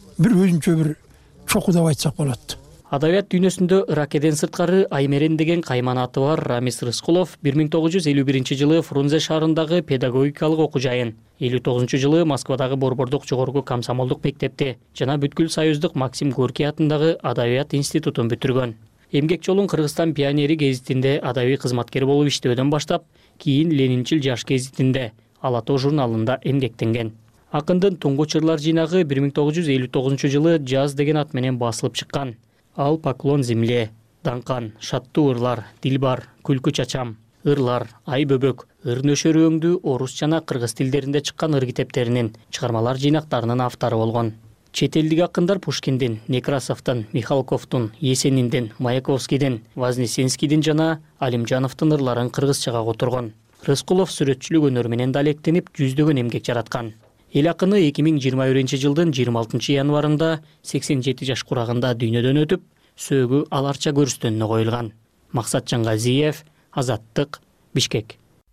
бир чокуу деп айтсак болот. Адабият дүйнөсүндө ыракеден сырткары Аймерен деген кайманаты бар Рамис Рыскулов 1951-жылы Фрунзе шаарындагы педагогикалык окуу жайын, 59-жылы Москвадагы Борбордук жогорку комсомолдук мектепти жана бүткүл союздук Максим Горький атындагы Адабият институтун бүтүргөн. Эмгек жолун Кыргызстан пионери гезитинде адабий кызматкер болуп иштөөдөн баштап, кийин Ленинчил жаш гезитинде, Ала тоо журналында эмгектенген. Акындын туңгуч ырлар жыйнагы 1959-жылы Жаз деген ат менен басылып чыккан. Ал Поклон земле, Даңкан, Шаттуу ырлар, Дилбар, Күлкү чачам, ырлар, Ай бөбөк, ыр нөшөрүөңдү орус жана кыргыз тилдеринде чыккан ыр китептеринин, чыгармалар жыйнактарынын автору болгон. Чет элдик акындар Пушкиндин, Некрасовдун, Михалковдун, Есениндин, Маяковскийдин, Вознесенскийдин жана Алимжановдун ырларын кыргызчага которгон. Рыскулов сүрөтчүлүк өнөрү менен да алектенип, жүздөгөн эмгек жараткан. Эл акыны 2021-жылдын 26-январында 87 жаш курагында дүйнөдөн өтүп, сөөгү аларча көрүстөнүнө коюлган. Максат Жаңгазиев, Азаттык, Бишкек.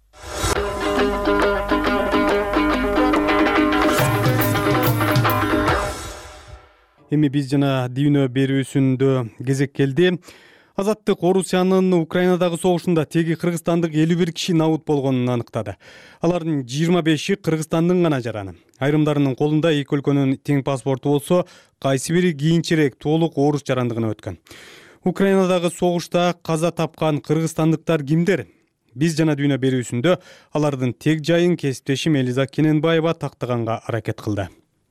Эми биз жана дүйнө берүүсүндө кезек келди. Азаттык Орусиянын Украинадагы согушунда теги кыргызстандык 51 киши набыт болгонун аныктады. Алардын 25и Кыргызстандын гана жараны. Айрымдарынын колунда эки өлкөнүн тең паспорту болсо, кайсы бири кийинчерээк толук орус жарандыгына өткөн. Украинадагы согушта каза тапкан кыргызстандыктар кимдер? Биз жана дүйнө берүүсүндө алардын тег жайын кесиптешим Элиза Кененбаева тактаганга аракет кылды.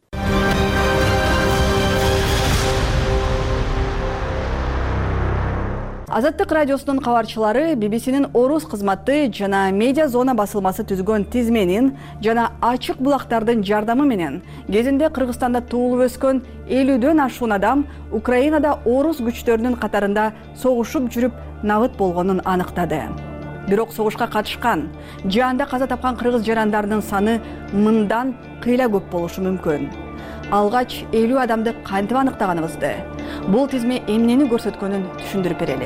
Азаттык радиосунун кабарчылары BBC-нин орус кызматы жана медиа зона басылмасы түзгөн тизменин жана ачык булактардын жардамы менен кезинде Кыргызстанда туулуп өскөн 50дөн ашуун адам Украинада орус күчтөрүнүн катарында согушуп жүрүп набыт болгонун аныктады. Бирок согушка катышкан, жаанда каза тапкан кыргыз жарандарынын саны мындан кыйла көп болушу мүмкүн. Алгач 50 адамды кантип аныктаганыбызды, бул тизме эмнени көрсөткөнүн түшүндүрүп берели.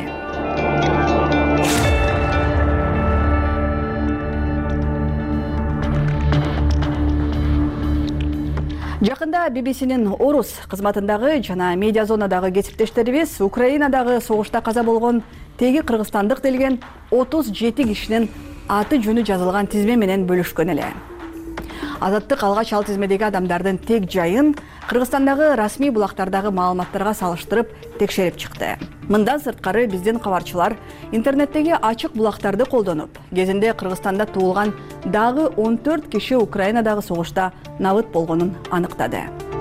Жакында BBC-нин орус кызматындагы жана медиа зонадагы кесиптештерибиз Украинадагы согушта каза болгон теги кыргызстандык делген 37 кишинин аты жөнү жазылган тизме менен бөлүшкөн эле. Азаттык алгач ал тизмедеги адамдардын тег жайын Кыргызстандагы расмий булактардагы маалыматтарга салыштырып текшерип чыкты. Мындан сырткары биздин кабарчылар интернеттеги ачык булактарды колдонуп, кезинде Кыргызстанда туулган дагы 14 киши Украинадагы согушта набыт болгонун аныктады.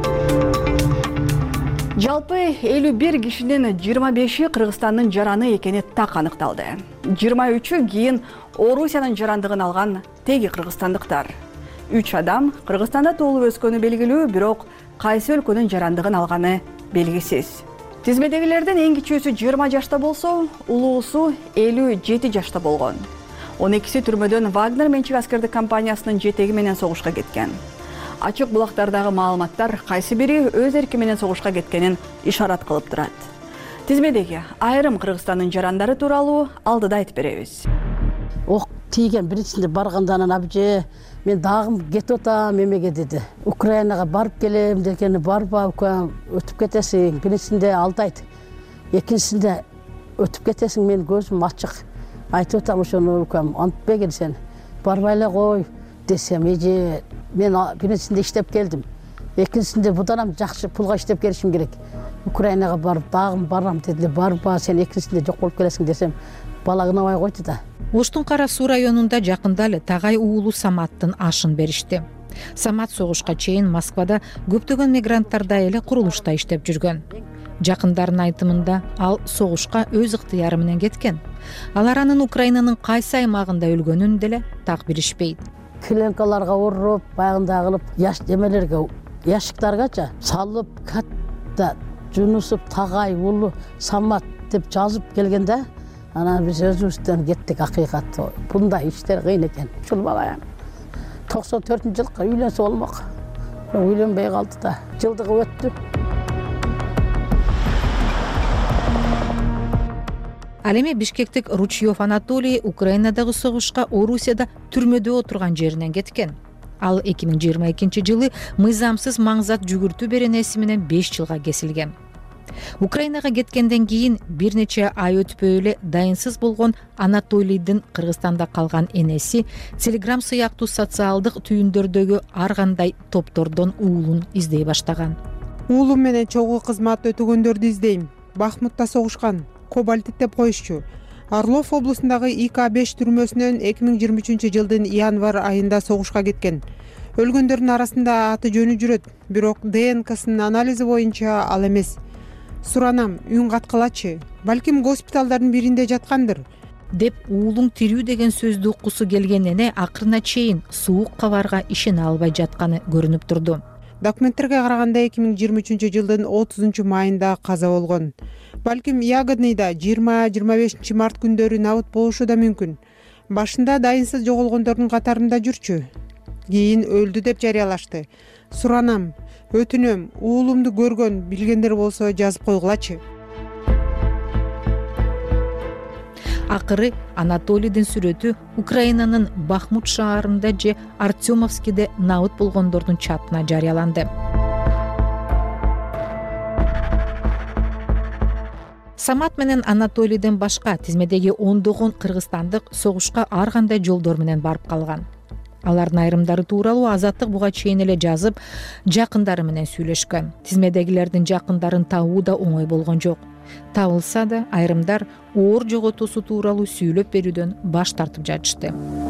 Жалпы 51 кишинин 25и Кыргызстандын жараны экени так аныкталды. 23-ü кийин Орусиянын жарандыгын алган теги кыргызстандыктар. 3 адам Кыргызстанда туулуп өскөнү белгилүү, бирок кайсы өлкөнүн жарандыгын алганы белгисиз. Тизмедегилердин эң кичүүсү 20 жашта болсо, улуусу 57 жашта болгон. 12си түрмөдөн Вагнер менчик аскердик компаниясынын жетеги менен согушка кеткен. Ачык булактардагы маалыматтар кайсы бири өз эрки менен согушка кеткенин ишарат кылып турат. Тизмедеги айрым Кыргызстандын жарандары тууралуу алдыда айтып беребиз. Ок тийген биринчисинде баргандан абже мен дагы кетип атам эмеге деди. Украинага барып келем дегени барба, өтүп кетесиң. Биринчисинде алдайт. Экинчисинде өтүп кетесиң, мен көзүм ачык. Айтып атам ошону укам, антпегин сен. Барбай эле кой. десем, эже мен биринчисинде иштеп келдим, экинчисинде будан жакшы пулга иштеп келишим керек. Украинага барып, дагы барам дедилер. Барба, сен экинчисинде жок болуп келесиң десем, бала ынабай койду да. Оштун Кара Суу районунда жакында эле Тагай уулу Саматтын ашын беришти. Самат согушка чейин Москвада көптөгөн мигранттардай эле курулушта иштеп жүргөн. Жакындарынын айтымында ал согушка өз ыктыяры менен кеткен. Алар анын Украинанын кайсы аймагында өлгөнүн деле так билишпейт. Кленкаларга уруп, баягындай кылып, эмелерге, ящиктаргача салып, катта Жунусов, Тагай уулу Самат деп жазып келгенде, анан биз өзүбүздөн кеттик акыйкат. Bunday иштер кыйын экен. Ушул бала 94-жылкы үйлөнсө болмок. Үйлөнбөй калды да, жылдыгы өттү. Ал эми Бишкектик Ручьев Анатолий Украинадагы согушка Орусияда түрмөдө отурган жеринен кеткен. Ал 2022-жылы мыйзамсыз маңзат жүгүртүү беренеси менен 5 жылга кесилген. Украинага кеткенден кийин бир нече ай өтпөй эле дайынсыз болгон Анатолийдин Кыргызстанда калган энеси Telegram сыяктуу социалдык түйүндөрдөгү ар кандай топтордон уулун издей баштаган. Уулум менен чогуу кызмат өтөгөндөрдү издейм. Бахмутта согушкан, Кобальт деп коюшчу. Орлов облусундагы ИК-5 түрмөсүнөн 2023 жылдын январь айында согушка кеткен. Өлгөндөрдүн арасында аты жөнү жүрөт, бирок ДНК-сынын анализи боюнча ал эмес. Суранам, үн каткылачы, балким госпиталдардын биринде жаткандыр деп уулуң тирүү деген сөздү уккусу келген эне акырына чейин суук кабарга ишене албай жатканы көрүнүп турду. Документтерге караганда 2023 жылдын 30 майында каза болгон. Балким Ягодныйда 20-25 март күндөрү набыт болушу да мүмкүн. Башында дайынсыз жоголгондордун катарында жүрчү. Кийин өлдү деп жарыялашты. Суранам, өтүнөм, уулумду көргөн, билгендер болсо жазып койгулачы. Акыры Анатолийдин сүрөтү Украинанын Бахмут шаарында же Артемовскийде набыт болгондордун чатына жарыяланды. Самат менен Анатолийден башка тизмедеги ондогон кыргызстандык согушка ар кандай жолдор менен барып калган. Алардын айрымдары тууралуу Азаттык буга чейин эле жазып, жакындары менен сүйлөшкөн. Тизмедегилердин жакындарын табуу да оңой болгон жок. Табылса да айрымдар оор жоготуусу тууралуу сүйлөп берүүдөн баш тартып жатышты.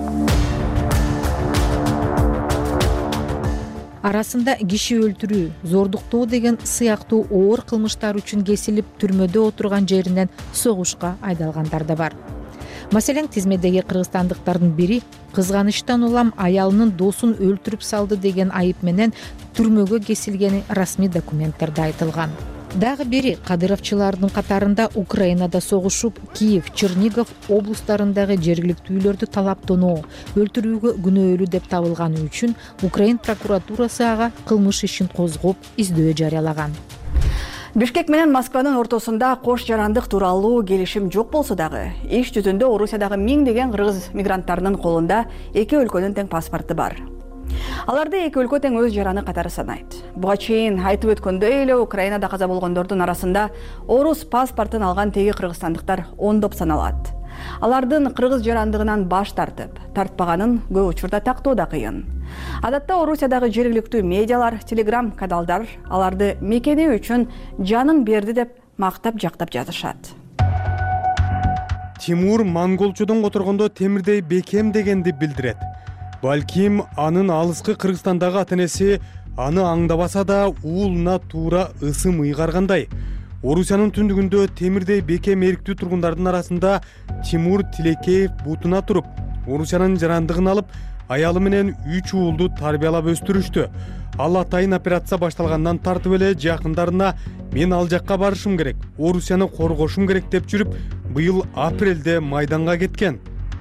Арасында киши өлтүрүү, зордуктоо деген сыяктуу оор кылмыштар үчүн кесилип түрмөдө отурган жеринен согушка айдалгандар да бар. Маселен, тизмедеги кыргызстандыктардын бири кызганычтан улам аялынын досун өлтүрүп салды деген айып менен түрмөгө кесилгени расмий документтерде айтылган. Дагы бири кадыровчулардын катарында Украинада согушуп, Киев, Чернигов облустарындагы жергиликтүүлөрдү талаптоноо, өлтүрүүгө күнөөлүү деп табылганы үчүн Украин прокуратурасы ага кылмыш ишин козгоп, издөө жарыялаган. Бишкек менен Москванын ортосунда кош жарандык тууралуу келишим жок болсо дагы, иш жүзүндө Орусиядагы миңдеген кыргыз мигранттарынын колунда эки өлкөнүн тең паспорту бар. Аларды эки өлкө тең өз жараны катары санайт. Буга чейин айтып өткөндөй эле Украинада каза болгондордун арасында орус паспортун алган теги кыргызстандыктар ондоп саналат. Алардын кыргыз жарандыгынан баш тартып, тартпаганын көп учурда тактоо да кыйын. Адатта Орусиядагы жергиликтүү медиалар, Telegram каналдар аларды мекени үчүн жанын берди деп мактап жактап жазышат. Тимур монголчудон которгондо темирдей бекем дегенди билдирет. Балким анын алыскы Кыргызстандагы ата-энеси аны аңдабаса да уулуна туура ысым ыйгаргандай. Орусиянын түндүгүндө темирдей бекем эрктүү тургундардын арасында Тимур Тилекеев бутуна туруп, Орусиянын жарандыгын алып, аялы менен 3 уулду тарбиялап өстүрүштү. Ал атайын операция башталгандан тартып эле жакындарына мен ал жакка барышым керек, Орусияны коргошум керек деп жүрүп, быйыл апрелде майданга кеткен.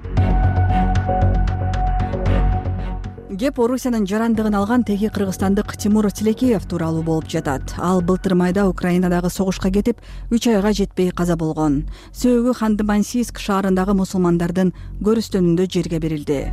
Кеп Орусиянын жарандыгын алган теги кыргызстандык Тимур Тилекеев тууралуу болуп жатат. Ал былтыр майда Украинадагы согушка кетип, 3 айга жетпей каза болгон. Сөөгү Ханты-Мансийск шаарындагы мусулмандардын көрүстөнүндө жерге берилди.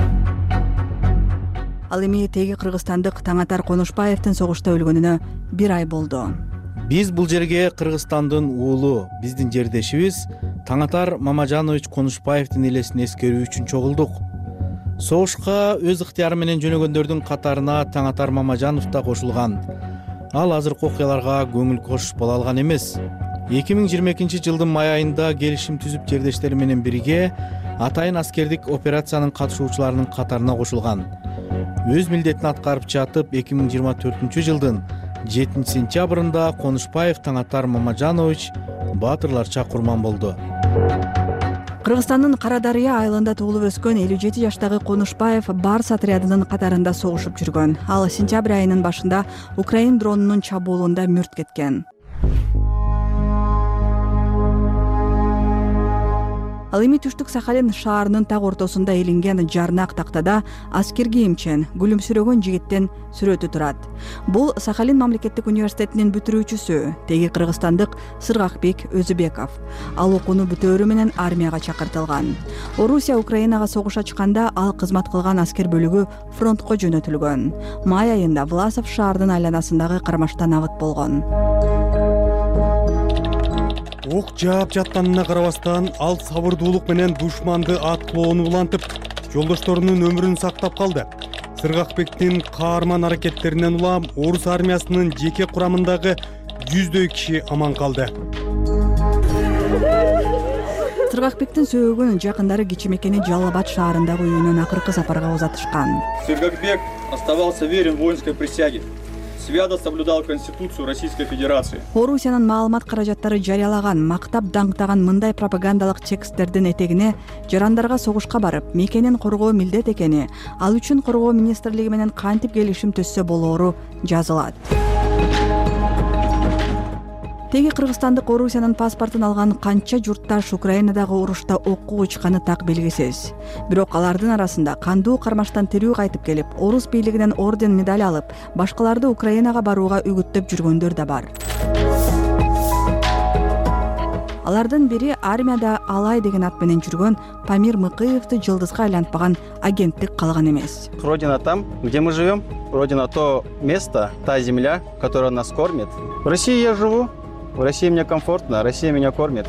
Ал эми теги кыргызстандык Таңатар Конушбаевдин согушта өлгөнүнө 1 ай болду. Биз бул жерге Кыргызстандын уулу, биздин жердешибиз Таңатар Мамажанович Конушбаевдин элесин эскерүү үчүн чогулдук. Согушка өз ыктыяры менен жөнөгөндөрдүн катарына Таңатар Мамажанов да кошулган. Ал азыркы окуяларга көңүл кош боло алган эмес. 2022 май айында келишим түзүп жердештери менен бирге атайын аскердик операциянын катышуучуларынын катарына кошулган. Өз милдетин аткарып жатып 2024 7 сентябрында Конушбаев Таңатар Мамажанович баатырларча курман болду. Кыргызстандын Кара Дарыя айылында туулуп өскөн 57 жаштагы Конушбаев Барс отрядынын катарында согушуп жүргөн. Ал сентябрь айынын башында Украин дронунун чабуулунда мүрт кеткен. Ал эми Түштүк Сахалин шаарынын так ортосунда илинген жарнак тактада аскер кийимчен күлүмсүрөгөн жигиттен сүрөтү турат. Бул Сахалин мамлекеттик университетинин бүтүрүүчүсү, теги кыргызстандык Сыргакбек Өзүбеков. Ал окууну бүтөөрү менен армияга чакыртылган. Орусия Украинага согуш ачканда ал кызмат кылган аскер бөлүгү фронтко жөнөтүлгөн. Май айында Власов шаарынын айланасындагы кармаштан абыт болгон. Ок жаап жатканына карабастан ал сабырдуулук менен душманды аткылоону улантып, жолдошторунун өмүрүн сактап калды. Сыргакбектин каарман аракеттеринен улам орус армиясынын жеке курамындагы 100дөй киши аман калды. Сыргакбектин сөөгүн жакындары Кичимекени Жалал Абад шаарындагы үйүнөн акыркы сапарга узатышкан. Сыргакбек оставался верен воинской присяге. Свято соблюдал Конституцию Российской Федерации. Орусиянын маалымат каражаттары жарыялаган, мактап даңктаган мындай пропагандалык тексттердин этегине жарандарга согушка барып, мекенин коргоо милдет экени, ал үчүн коргоо министрлиги менен кантип келишим түзсө болоору жазылат. Теги кыргызстандык Орусиянын паспортун алган канча журтташ Украинадагы урушта окко учканы так белгисиз. Бирок алардын арасында кандуу кармаштан тирүү кайтып келип, орус бийлигинен орден медаль алып, башкаларды Украинага барууга үгүттөп жүргөндөр да бар. Алардын бири армияда Алай деген ат менен жүргөн Памир Мыкыевди жылдызга айлантпаган агенттик калган эмес. Родина там, где мы живем. Родина то место, та земля, которая нас кормит. В России я живу. В России мне комфортно, Россия меня кормит.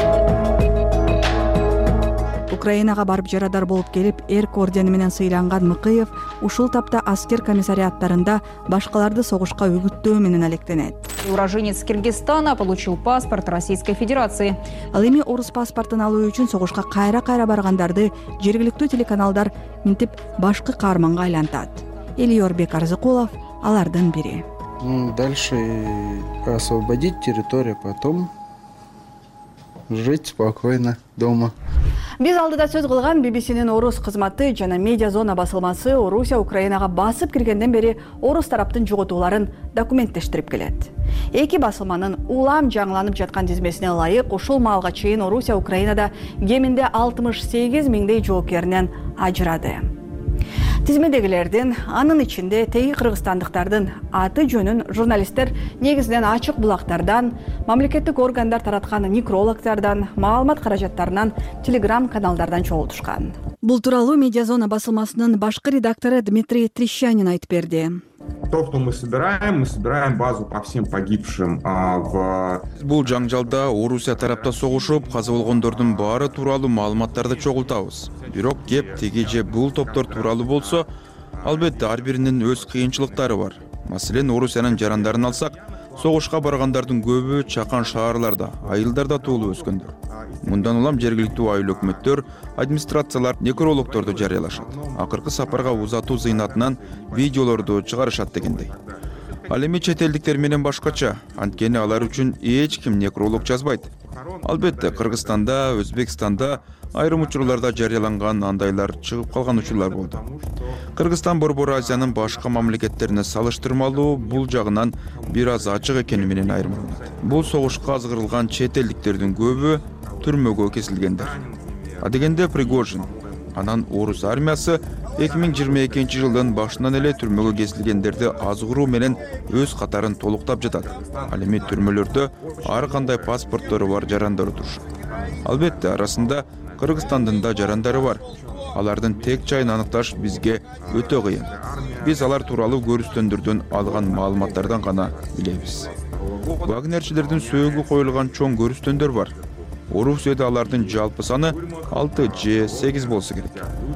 Украинага барып жарадар болуп келип, эрк ордени менен сыйланган Мыкыев ушул тапта аскер комиссариаттарында башкаларды согушка үгүттөө менен алектенет. Уроженец Киргизстана получил паспорт Российской Федерации. Ал эми орус паспортун алуу үчүн согушка кайра баргандарды жергиликтүү телеканалдар минтип башкы каарманга айлантат. Элиорбек Арзыкулов алардын бири. Дальше освободить территорию, потом жить спокойно дома. Биз алдыда сөз кылган BBC-нин орус кызматы жана медиа зона басылмасы Орусия Украинага басып киргенден бери орус тараптын жоготууларын документтештирип келет. Эки басылманын улам жаңыланып жаткан тизмесине ылайык ушул маалга чейин Орусия Украинада кеминде 68 миңдей жоокеринен ажырады. Тизмедегилердин, анын ичинде теги кыргызстандыктардын аты жөнүн журналисттер негизинен ачык булактардан, мамлекеттик органдар тараткан некрологдордон, маалымат каражаттарынан, телеграм-каналдардан чогултушкан. Бул тууралуу Медиазона басылмасынын башкы редактору Дмитрий Трещанин айтып берди. То, что мы собираем базу по всем погибшим Бул жаңжалда Орусия тарапта согушуп, каза болгондордун баары тууралуу маалыматтарды чогултабыз. Бирок кеп теги же бул топтор тууралуу болсо, албетте ар биринин өз кыйынчылыктары бар. Маселен, Орусиянын жарандарын алсак, согушка баргандардын көбү чакан шаарларда, айылдарда туулуп өскөндөр. Мындан улам жергиликтүү айыл өкмөттөр, администрациялар некрологдорду жарыялашат. Акыркы сапарга узатуу зыйнатынан видеолорду чыгарышат дегендей. Ал эми чет элдиктер менен башкача, анткени алар үчүн эч ким некролог жазбайт. Албетте, Кыргызстанда, Өзбекстанда айрым учурларда жарыяланган андайлар чыгып калган учурлар болду. Кыргызстан Борбор Азиянын башка мамлекеттерине салыштырмалуу бул жагынан бир аз ачык экени менен айырмаланат. Бул согушка азгырылган чет элдиктердин көбү түрмөгө кесилгендер. Адегенде Пригожин, анан орус армиясы 2022 жылдын башынан эле түрмөгө кесилгендерди азгыруу менен өз катарын толуктап жатат. Ал эми түрмөлөрдө ар кандай паспорттору бар жарандар турушат. Албетте, арасында Кыргызстандын да жарандары бар. Алардын тек жайын аныкташ бизге өтө кыйын. Биз алар тууралуу көрүстөндөрдөн алган маалыматтардан гана билебиз. Вагнерчилердин сөөгү коюлган чоң көрүстөндөр бар. Орусияда алардын жалпы саны 6 же 8 болсо керек.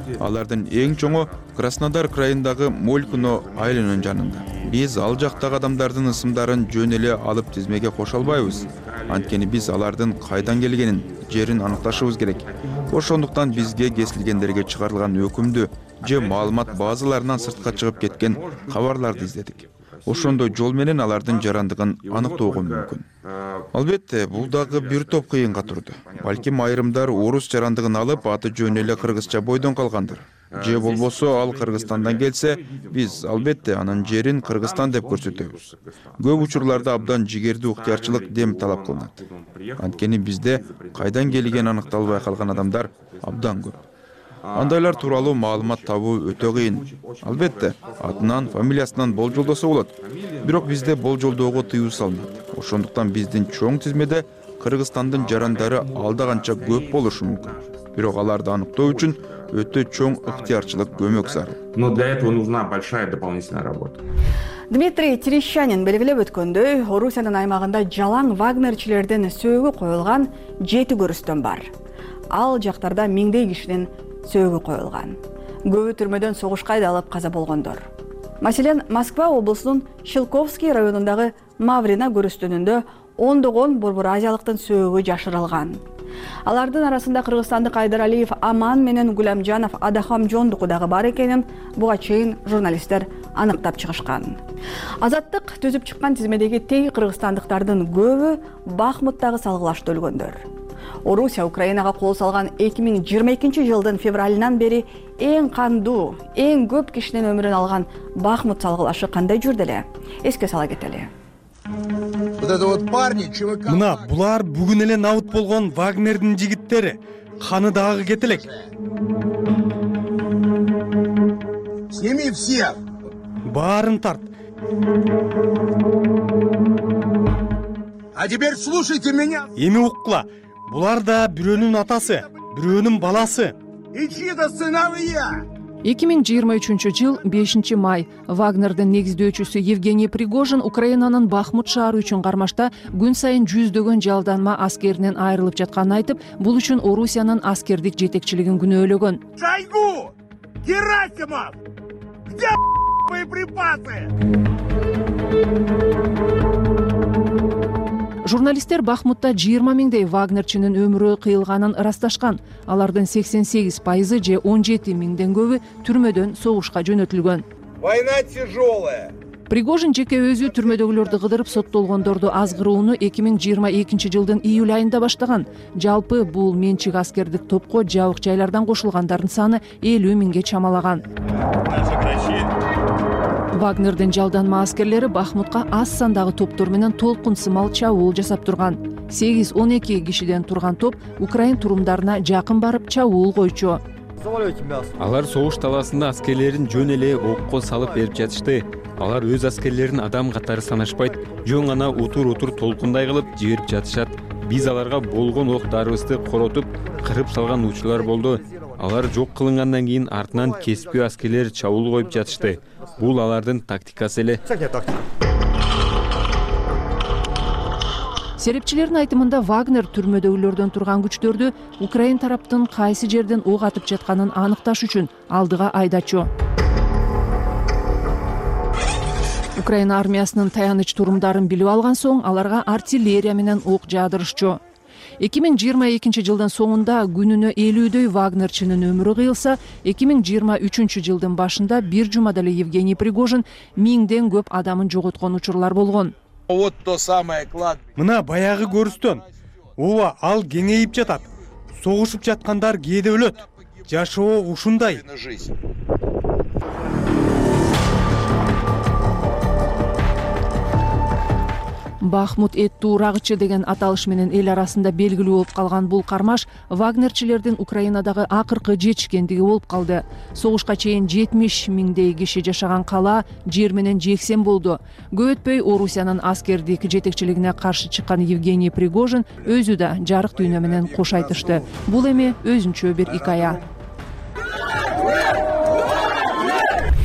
Алардын эң чоңу Краснодар крайындагы Молькино айылынын жанында. Биз ал жактагы адамдардын ысымдарын жөн эле алып тизмеге кошо албайбыз. Анткени биз алардын кайдан келгенин, жерин аныкташыбыз керек. Ошондуктан бизге кесилгендерге чыгарылган өкүмдү же маалымат базаларынан сыртка чыгып кеткен кабарларды издедик. Ошондой жол менен алардын жарандыгын аныктоого мүмкүн. Албетте, бул дагы бир топ кыйынга турду. Балким айрымдар орус жарандыгын алып, аты жөн эле кыргызча бойдон калгандыр. Же болбосо ал Кыргызстандан келсе, биз албетте анын жерин Кыргызстан деп көрсөтөбүз. Көп учурларда абдан жигердүү ыктыярчылык дем талап кылынат. Анткени бизде кайдан келгени аныкталбай калган адамдар абдан көп. Андайлар тууралуу маалымат табуу өтө кыйын. Албетте, атынан, фамилиясынан болжолдосо болот. Бирок бизде болжолдоого тыюу салынат. Ошондуктан биздин чоң тизмеде Кыргызстандын жарандары алда канча көп болушу мүмкүн. Бирок аларды аныктоо үчүн өтө чоң ыктыярчылык көмөк зарыл. Но для этого нужна большая дополнительная работа. Дмитрий Терещанин белгилеп өткөндөй, Орусиянын аймагында жалаң вагнерчилердин сөөгү коюлган 7 көрүстөн бар. Ал жактарда миңдей кишинин сөөгү коюлган. Көбү түрмөдөн согушка айдалып каза болгондор. Маселен, Москва облусунун Шилковский районундагы Маврина көрүстөнүндө ондогон борбор азиялыктын сөөгү жашырылган. Алардын арасында кыргызстандык Айдар Алиев Аман менен Гуламжанов Адахамжондуку дагы бар экенин буга чейин журналисттер аныктап чыгышкан. Азаттык түзүп чыккан тизмедеги теги кыргызстандыктардын көбү Бахмуттагы салгылашта өлгөндөр. Орусия Украинага кол салган 2022 жылдын февралынан бери эң кандуу, эң көп кишинин өмүрүн алган Бахмут салгылашы кандай жүрдү эле? Эске сала кетели. Мына булар бүгүн эле набыт болгон Вагнердин жигиттери. Каны дагы кетелек. Сними всех. Баарын тарт. А теперь слушайте меня. Эми уккула. Булар да бирөөнүн атасы, бирөөнүн баласы. И чьи-то сыновья. 2023 жыл 5 май Вагнердин негиздөөчүсү Евгений Пригожин Украинанын Бахмут шаары үчүн кармашта күн сайын жүздөгөн жалданма аскеринен айрылып жатканын айтып, бул үчүн Орусиянын аскердик жетекчилигин күнөөлөгөн. Шойгу! Герасимов! Где боеприпасы? Журналисттер Бахмутта 20 миңдей вагнерчинин өмүрү кыйылганын ырасташкан. Алардын 88% же 17 миңден көбү түрмөдөн согушка жөнөтүлгөн. Война тяжелая. Пригожин жеке өзү түрмөдөгүлөрдү кыдырып соттолгондорду азгырууну 2022 жылдын июль айында баштаган. Жалпы бул менчик аскердик топко жабык жайлардан кошулгандардын саны 50 миңге чамалаган. Вагнердин жалданма аскерлери Бахмутка аз сандагы топтор менен толкун сымал чабуул жасап турган. 8-12 кишиден турган топ Украин турумдарына жакын барып чабуул койчу. Алар согуш талаасында аскерлерин жөн эле окко салып берип жатышты. Алар өз аскерлерин адам катары санашпайт, жөн гана утур толкундай кылып жиберип жатышат. Биз аларга болгон ок дарыбызды коротуп, кырып салган учурлар болду. Алар жок кылынгандан кийин артынан кеспи аскерлер чабуул коюп жатышты. Бул алардын тактикасы эле. Серепчилердин айтымында Вагнер түрмөдөгүлөрдөн турган күчтөрдү Украин тараптын кайсы жерден ок атып жатканын аныкташ үчүн алдыга айдачу. Украина армиясынын таяныч турумдарын билип алган соң аларга артиллерия менен ок жаадырышчу. 2022 жылдын соңунда күнүнө 50дөй вагнерчинин өмүрү кыйылса, 2023 жылдын башында бир жумада эле Евгений Пригожин миңден көп адамын жоготкон учурлар болгон. Вот то самое клад. Мына баягы көрүстөн. Ооба, ал кеңейип жатат. Согушуп жаткандар кээде өлөт. Жашоо ушундай. Бахмут эттүү урагычы деген аталыш менен эл арасында белгилүү болуп калган бул кармаш вагнерчилердин Украинадагы акыркы жетишкендиги болуп калды. Согушка чейин 70 миңдей киши жашаган кала жер менен жексен болду. Көп өтпөй Орусиянын аскердик жетекчилигине каршы чыккан Евгений Пригожин өзү да жарык дүйнө менен кош айтышты. Бул эми өзүнчө бир икая.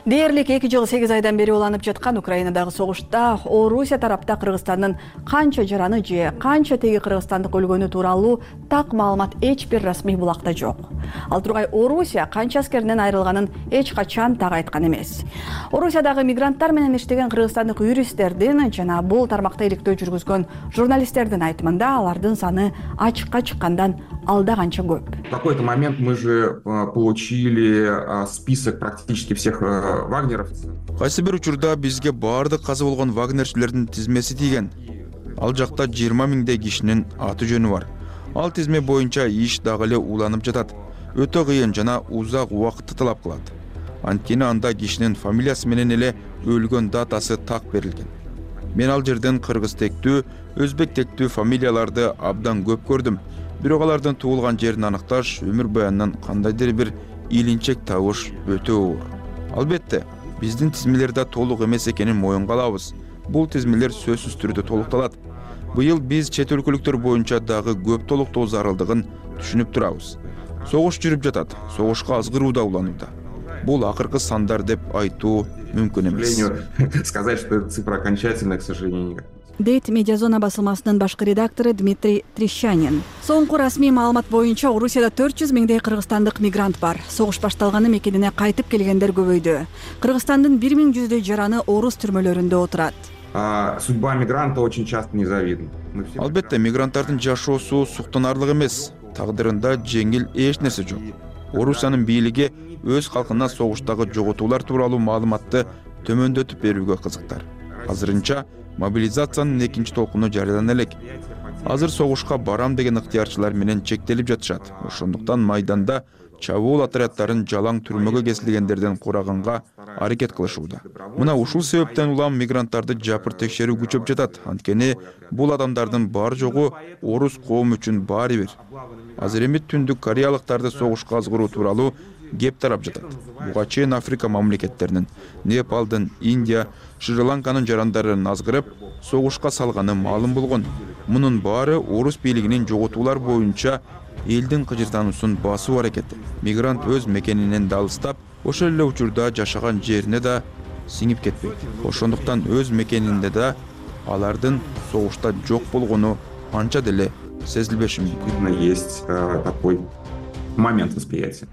Дээрлик 2 жыл 8 айдан бери уланып жаткан Украинадагы согушта Орусия тарапта Кыргызстандын канча жараны же канча теги кыргызстандык өлгөнү тууралуу так маалымат эч бир расмий булакта жок. Ал тургай Орусия канча аскеринен айрылганын эч качан так айткан эмес. Орусиядагы мигранттар менен иштеген кыргызстандык юристтердин жана бул тармакта иликтөө жүргүзгөн журналисттердин айтымында алардын саны ачыкка чыккандан алда канча көп. В какой-то момент мы же получили список практически всех вагнеровцев. Кайсы бир учурда бизге баардык каза болгон вагнерчилердин тизмеси тийген. Ал жакта 20 миңдей кишинин аты жөнү бар. Ал тизме боюнча иш дагы эле уланып жатат. Өтө кыйын жана узак убакытты талап кылат. Анткени анда кишинин фамилиясы менен эле өлгөн датасы так берилген. Мен ал жерден кыргыз тектүү, өзбек тектүү фамилияларды абдан көп көрдүм. Бирок алардын туулган жерин аныкташ өмүр баянынан кандайдыр бир илинчек табыш өтө оор. Албетте, биздин тизмелерде толук эмес экенин моюнга алабыз. Бул тизмелер сөзсүз түрдө толукталат. Быйыл биз чет өлкөлүктөр боюнча дагы көп толуктоо зарылдыгын түшүнүп турабыз. Согуш жүрүп жатат, согушка азгырууда уланууда. Бул акыркы сандар деп айтуу мүмкүн эмес. Сказать, что эта цифра окончательная, к сожалению, никак. Дейт Медиазона басылмасынын башкы редактору Дмитрий Трещанин. Соңку расмий маалымат боюнча Орусияда 400 миңдей кыргызстандык мигрант бар. Согуш башталганы мекенине кайтып келгендер көбөйдү. Кыргызстандын 1100 жараны орус түрмөлөрүндө отурат. Судьба мигранта очень часто незавидна. Албетте, мигранттардын жашоосу суктанарлык эмес. Тагдырында жеңил эч нерсе жок. Орусиянын бийлиги өз калкына согуштагы жоготуулар тууралуу маалыматты төмөндөтүп берүүгө кызыктар. Азырынча мобилизациянын экинчи толкуну жарыялана элек. Азыр согушка барам деген ыктыярчылар менен чектелип жатышат. Ошондуктан майданда чабуул отряддарын жалаң түрмөгө кесилгендерден кураганга аракет кылышууда. Мына ушул себептен улам мигранттарды жапыр текшерүү күчөп жатат. Анткени бул адамдардын бар жогу орус коому үчүн баары бир. Азыр эми түндүк кореялыктарды согушка азгыруу тууралуу кеп тарап жатат. Буга чейин Африка мамлекеттеринин, Непалдын, Индия, Шри-Ланканын жарандарын азгырып, согушка салганы маалым болгон. Мунун баары орус бийлигинин жоготуулар боюнча элдин кыжырдануусун басуу аракети. Мигрант өз мекенинен да алыстап, ошол эле учурда жашаган жерине да сиңип кетпейт. Ошондуктан өз мекенинде да алардын согушта жок болгону анча деле сезилбеши мүмкүн. Есть такой момент восприятия.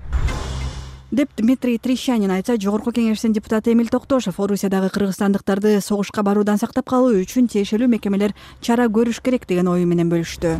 Деп Дмитрий Трещанин айтса, Жогорку кеңештин депутаты Эмил Токтошов Орусиядагы кыргызстандыктарды согушка баруудан сактап калуу үчүн тиешелүү мекемелер чара көрүш керек деген ою менен бөлүштү.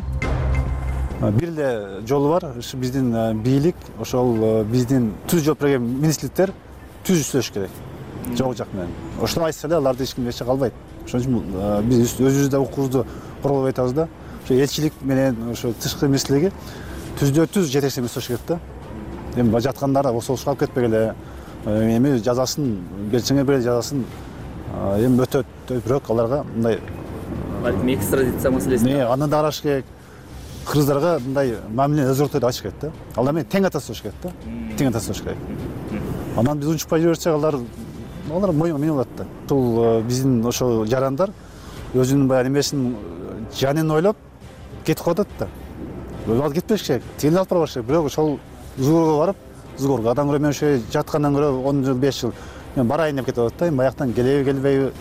Бир эле жолу бар, биздин бийлик, ошол биздин түз жооп берген министрликтер түз иштеш керек. Жок жак менен. Ошону айтса эле аларды эч ким эч калбайт. Ошон үчүн биз өзүбүздө укугубузду коргоп айтабыз да. Ошо элчилик менен ошо тышкы министрлиги түздө түз жетекчи эмес болуш керек да. Эми жаткандар согушка алып кетпегиле, эми жазасын берсеңер бере жазасын эми өтөт, бирок аларга мындай экстрадиция маселеси. Аны да караш керек. Кыргыздарга мындай мамилени өзгөртөп ачыш керек да. Алар менен тең атасы болуш керек да. Тең атасы болуш керек. Анан биз унчукпай жиберсек алар мойнуна алат да. Бул биздин ошо жарандар өзүнүн баягы немесин жанын ойлоп кетип калат да. Ал кетпеш керек. Тегин алып барбаш керек. Бирок ошол Зугорго барып, Зугорго адам көрө мен ошо жаткандан көрө 10 жыл 5 жыл мен барайын деп кетип атат да. Баяктан келбейби,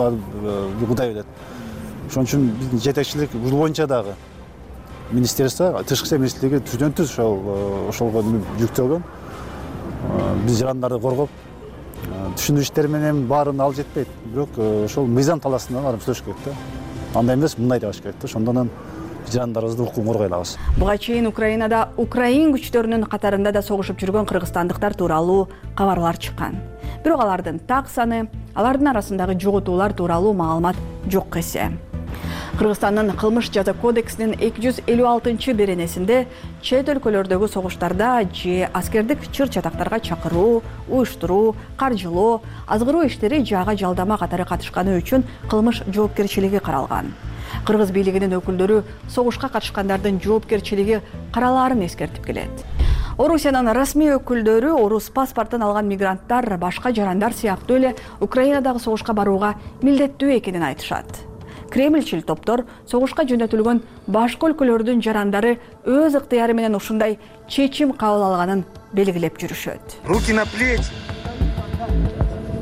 Кудай билет. Ошон үчүн биздин жетекчилик бул боюнча дагы министерство, тышкы иштер министрлиги түздөн түз ошолго жүктөлгөн. Биз жарандарды коргоп, түшүндүрүштөр менен баарын алып жетпейт. Бирок ошол мыйзам талаасында барып сүйлөш керек да. Андай эмес, мындай деп аш керек да. Ошондон жарандарыбызды укугун коргой алабыз. Буга чейин Украинада украин күчтөрүнүн катарында да согушуп жүргөн кыргызстандыктар тууралуу кабарлар чыккан. Бирок алардын так саны, алардын арасындагы жоготуулар тууралуу маалымат жок эсе. Кыргызстандын кылмыш жаза кодексинин 256-беренесинде чет өлкөлөрдөгү согуштарда же аскердик чыр-чатактарга чакыруу, уюштуруу, каржылоо, азгыруу иштери жага жалдама катары катышканы үчүн кылмыш жоопкерчилиги каралган. Кыргыз бийлигинин өкүлдөрү согушка катышкандардын жоопкерчилиги каралаарын эскертип келет. Орусиянын расмий өкүлдөрү орус паспортун алган мигранттар башка жарандар сыяктуу эле Украинадагы согушка барууга милдеттүү экенин айтышат. Кремльчил топтор согушка жөнөтүлгөн башка өлкөлөрдүн жарандары өз ыктыяры менен ушундай чечим кабыл алганын белгилеп жүрүшөт. Руки на плечи.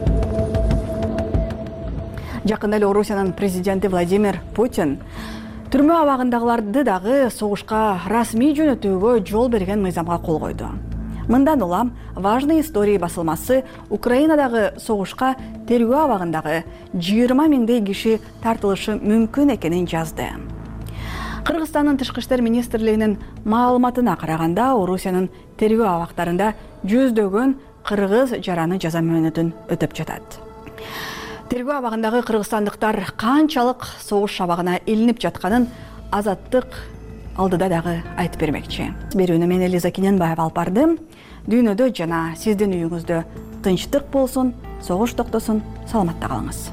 Жакында эле Орусиянын президенти Владимир Путин түрмө абагындагыларды дагы согушка расмий жөнөтүүгө жол берген мыйзамга кол койду. Мындан улам важный истории басылмасы Украинадагы согушка тергөө абагындагы 20 миңдей киши тартылышы мүмкүн экенин жазды. Кыргызстандын Тышкы иштер министрлигинин маалыматына караганда, Орусиянын тергөө абактарында жүздөгөн кыргыз жараны жаза мөөнөтүн өтөп жатат. Тергөө абагындагы кыргызстандыктар канчалык согуш абагына илинип жатканын Азаттык алдыда дагы айтып бермекчи. Берүүнү мен Элиза Кененбаева алып бардым. Дүйнөдө жана сиздин үйүңүздө тынчтык болсун, согуш токтосун, саламатта калыңыз.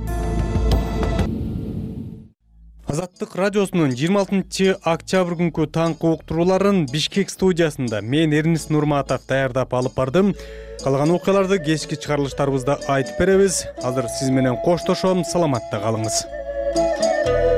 Азаттык радиосунун 26 октябрь күнкү таңкы уктурууларын Бишкек студиясында мен Эрнис Нурматов даярдап алып бардым. Калган окуяларды кечки чыгарылыштарыбызда айтып беребиз. Азыр сиз менен коштошом, саламатта калыңыз.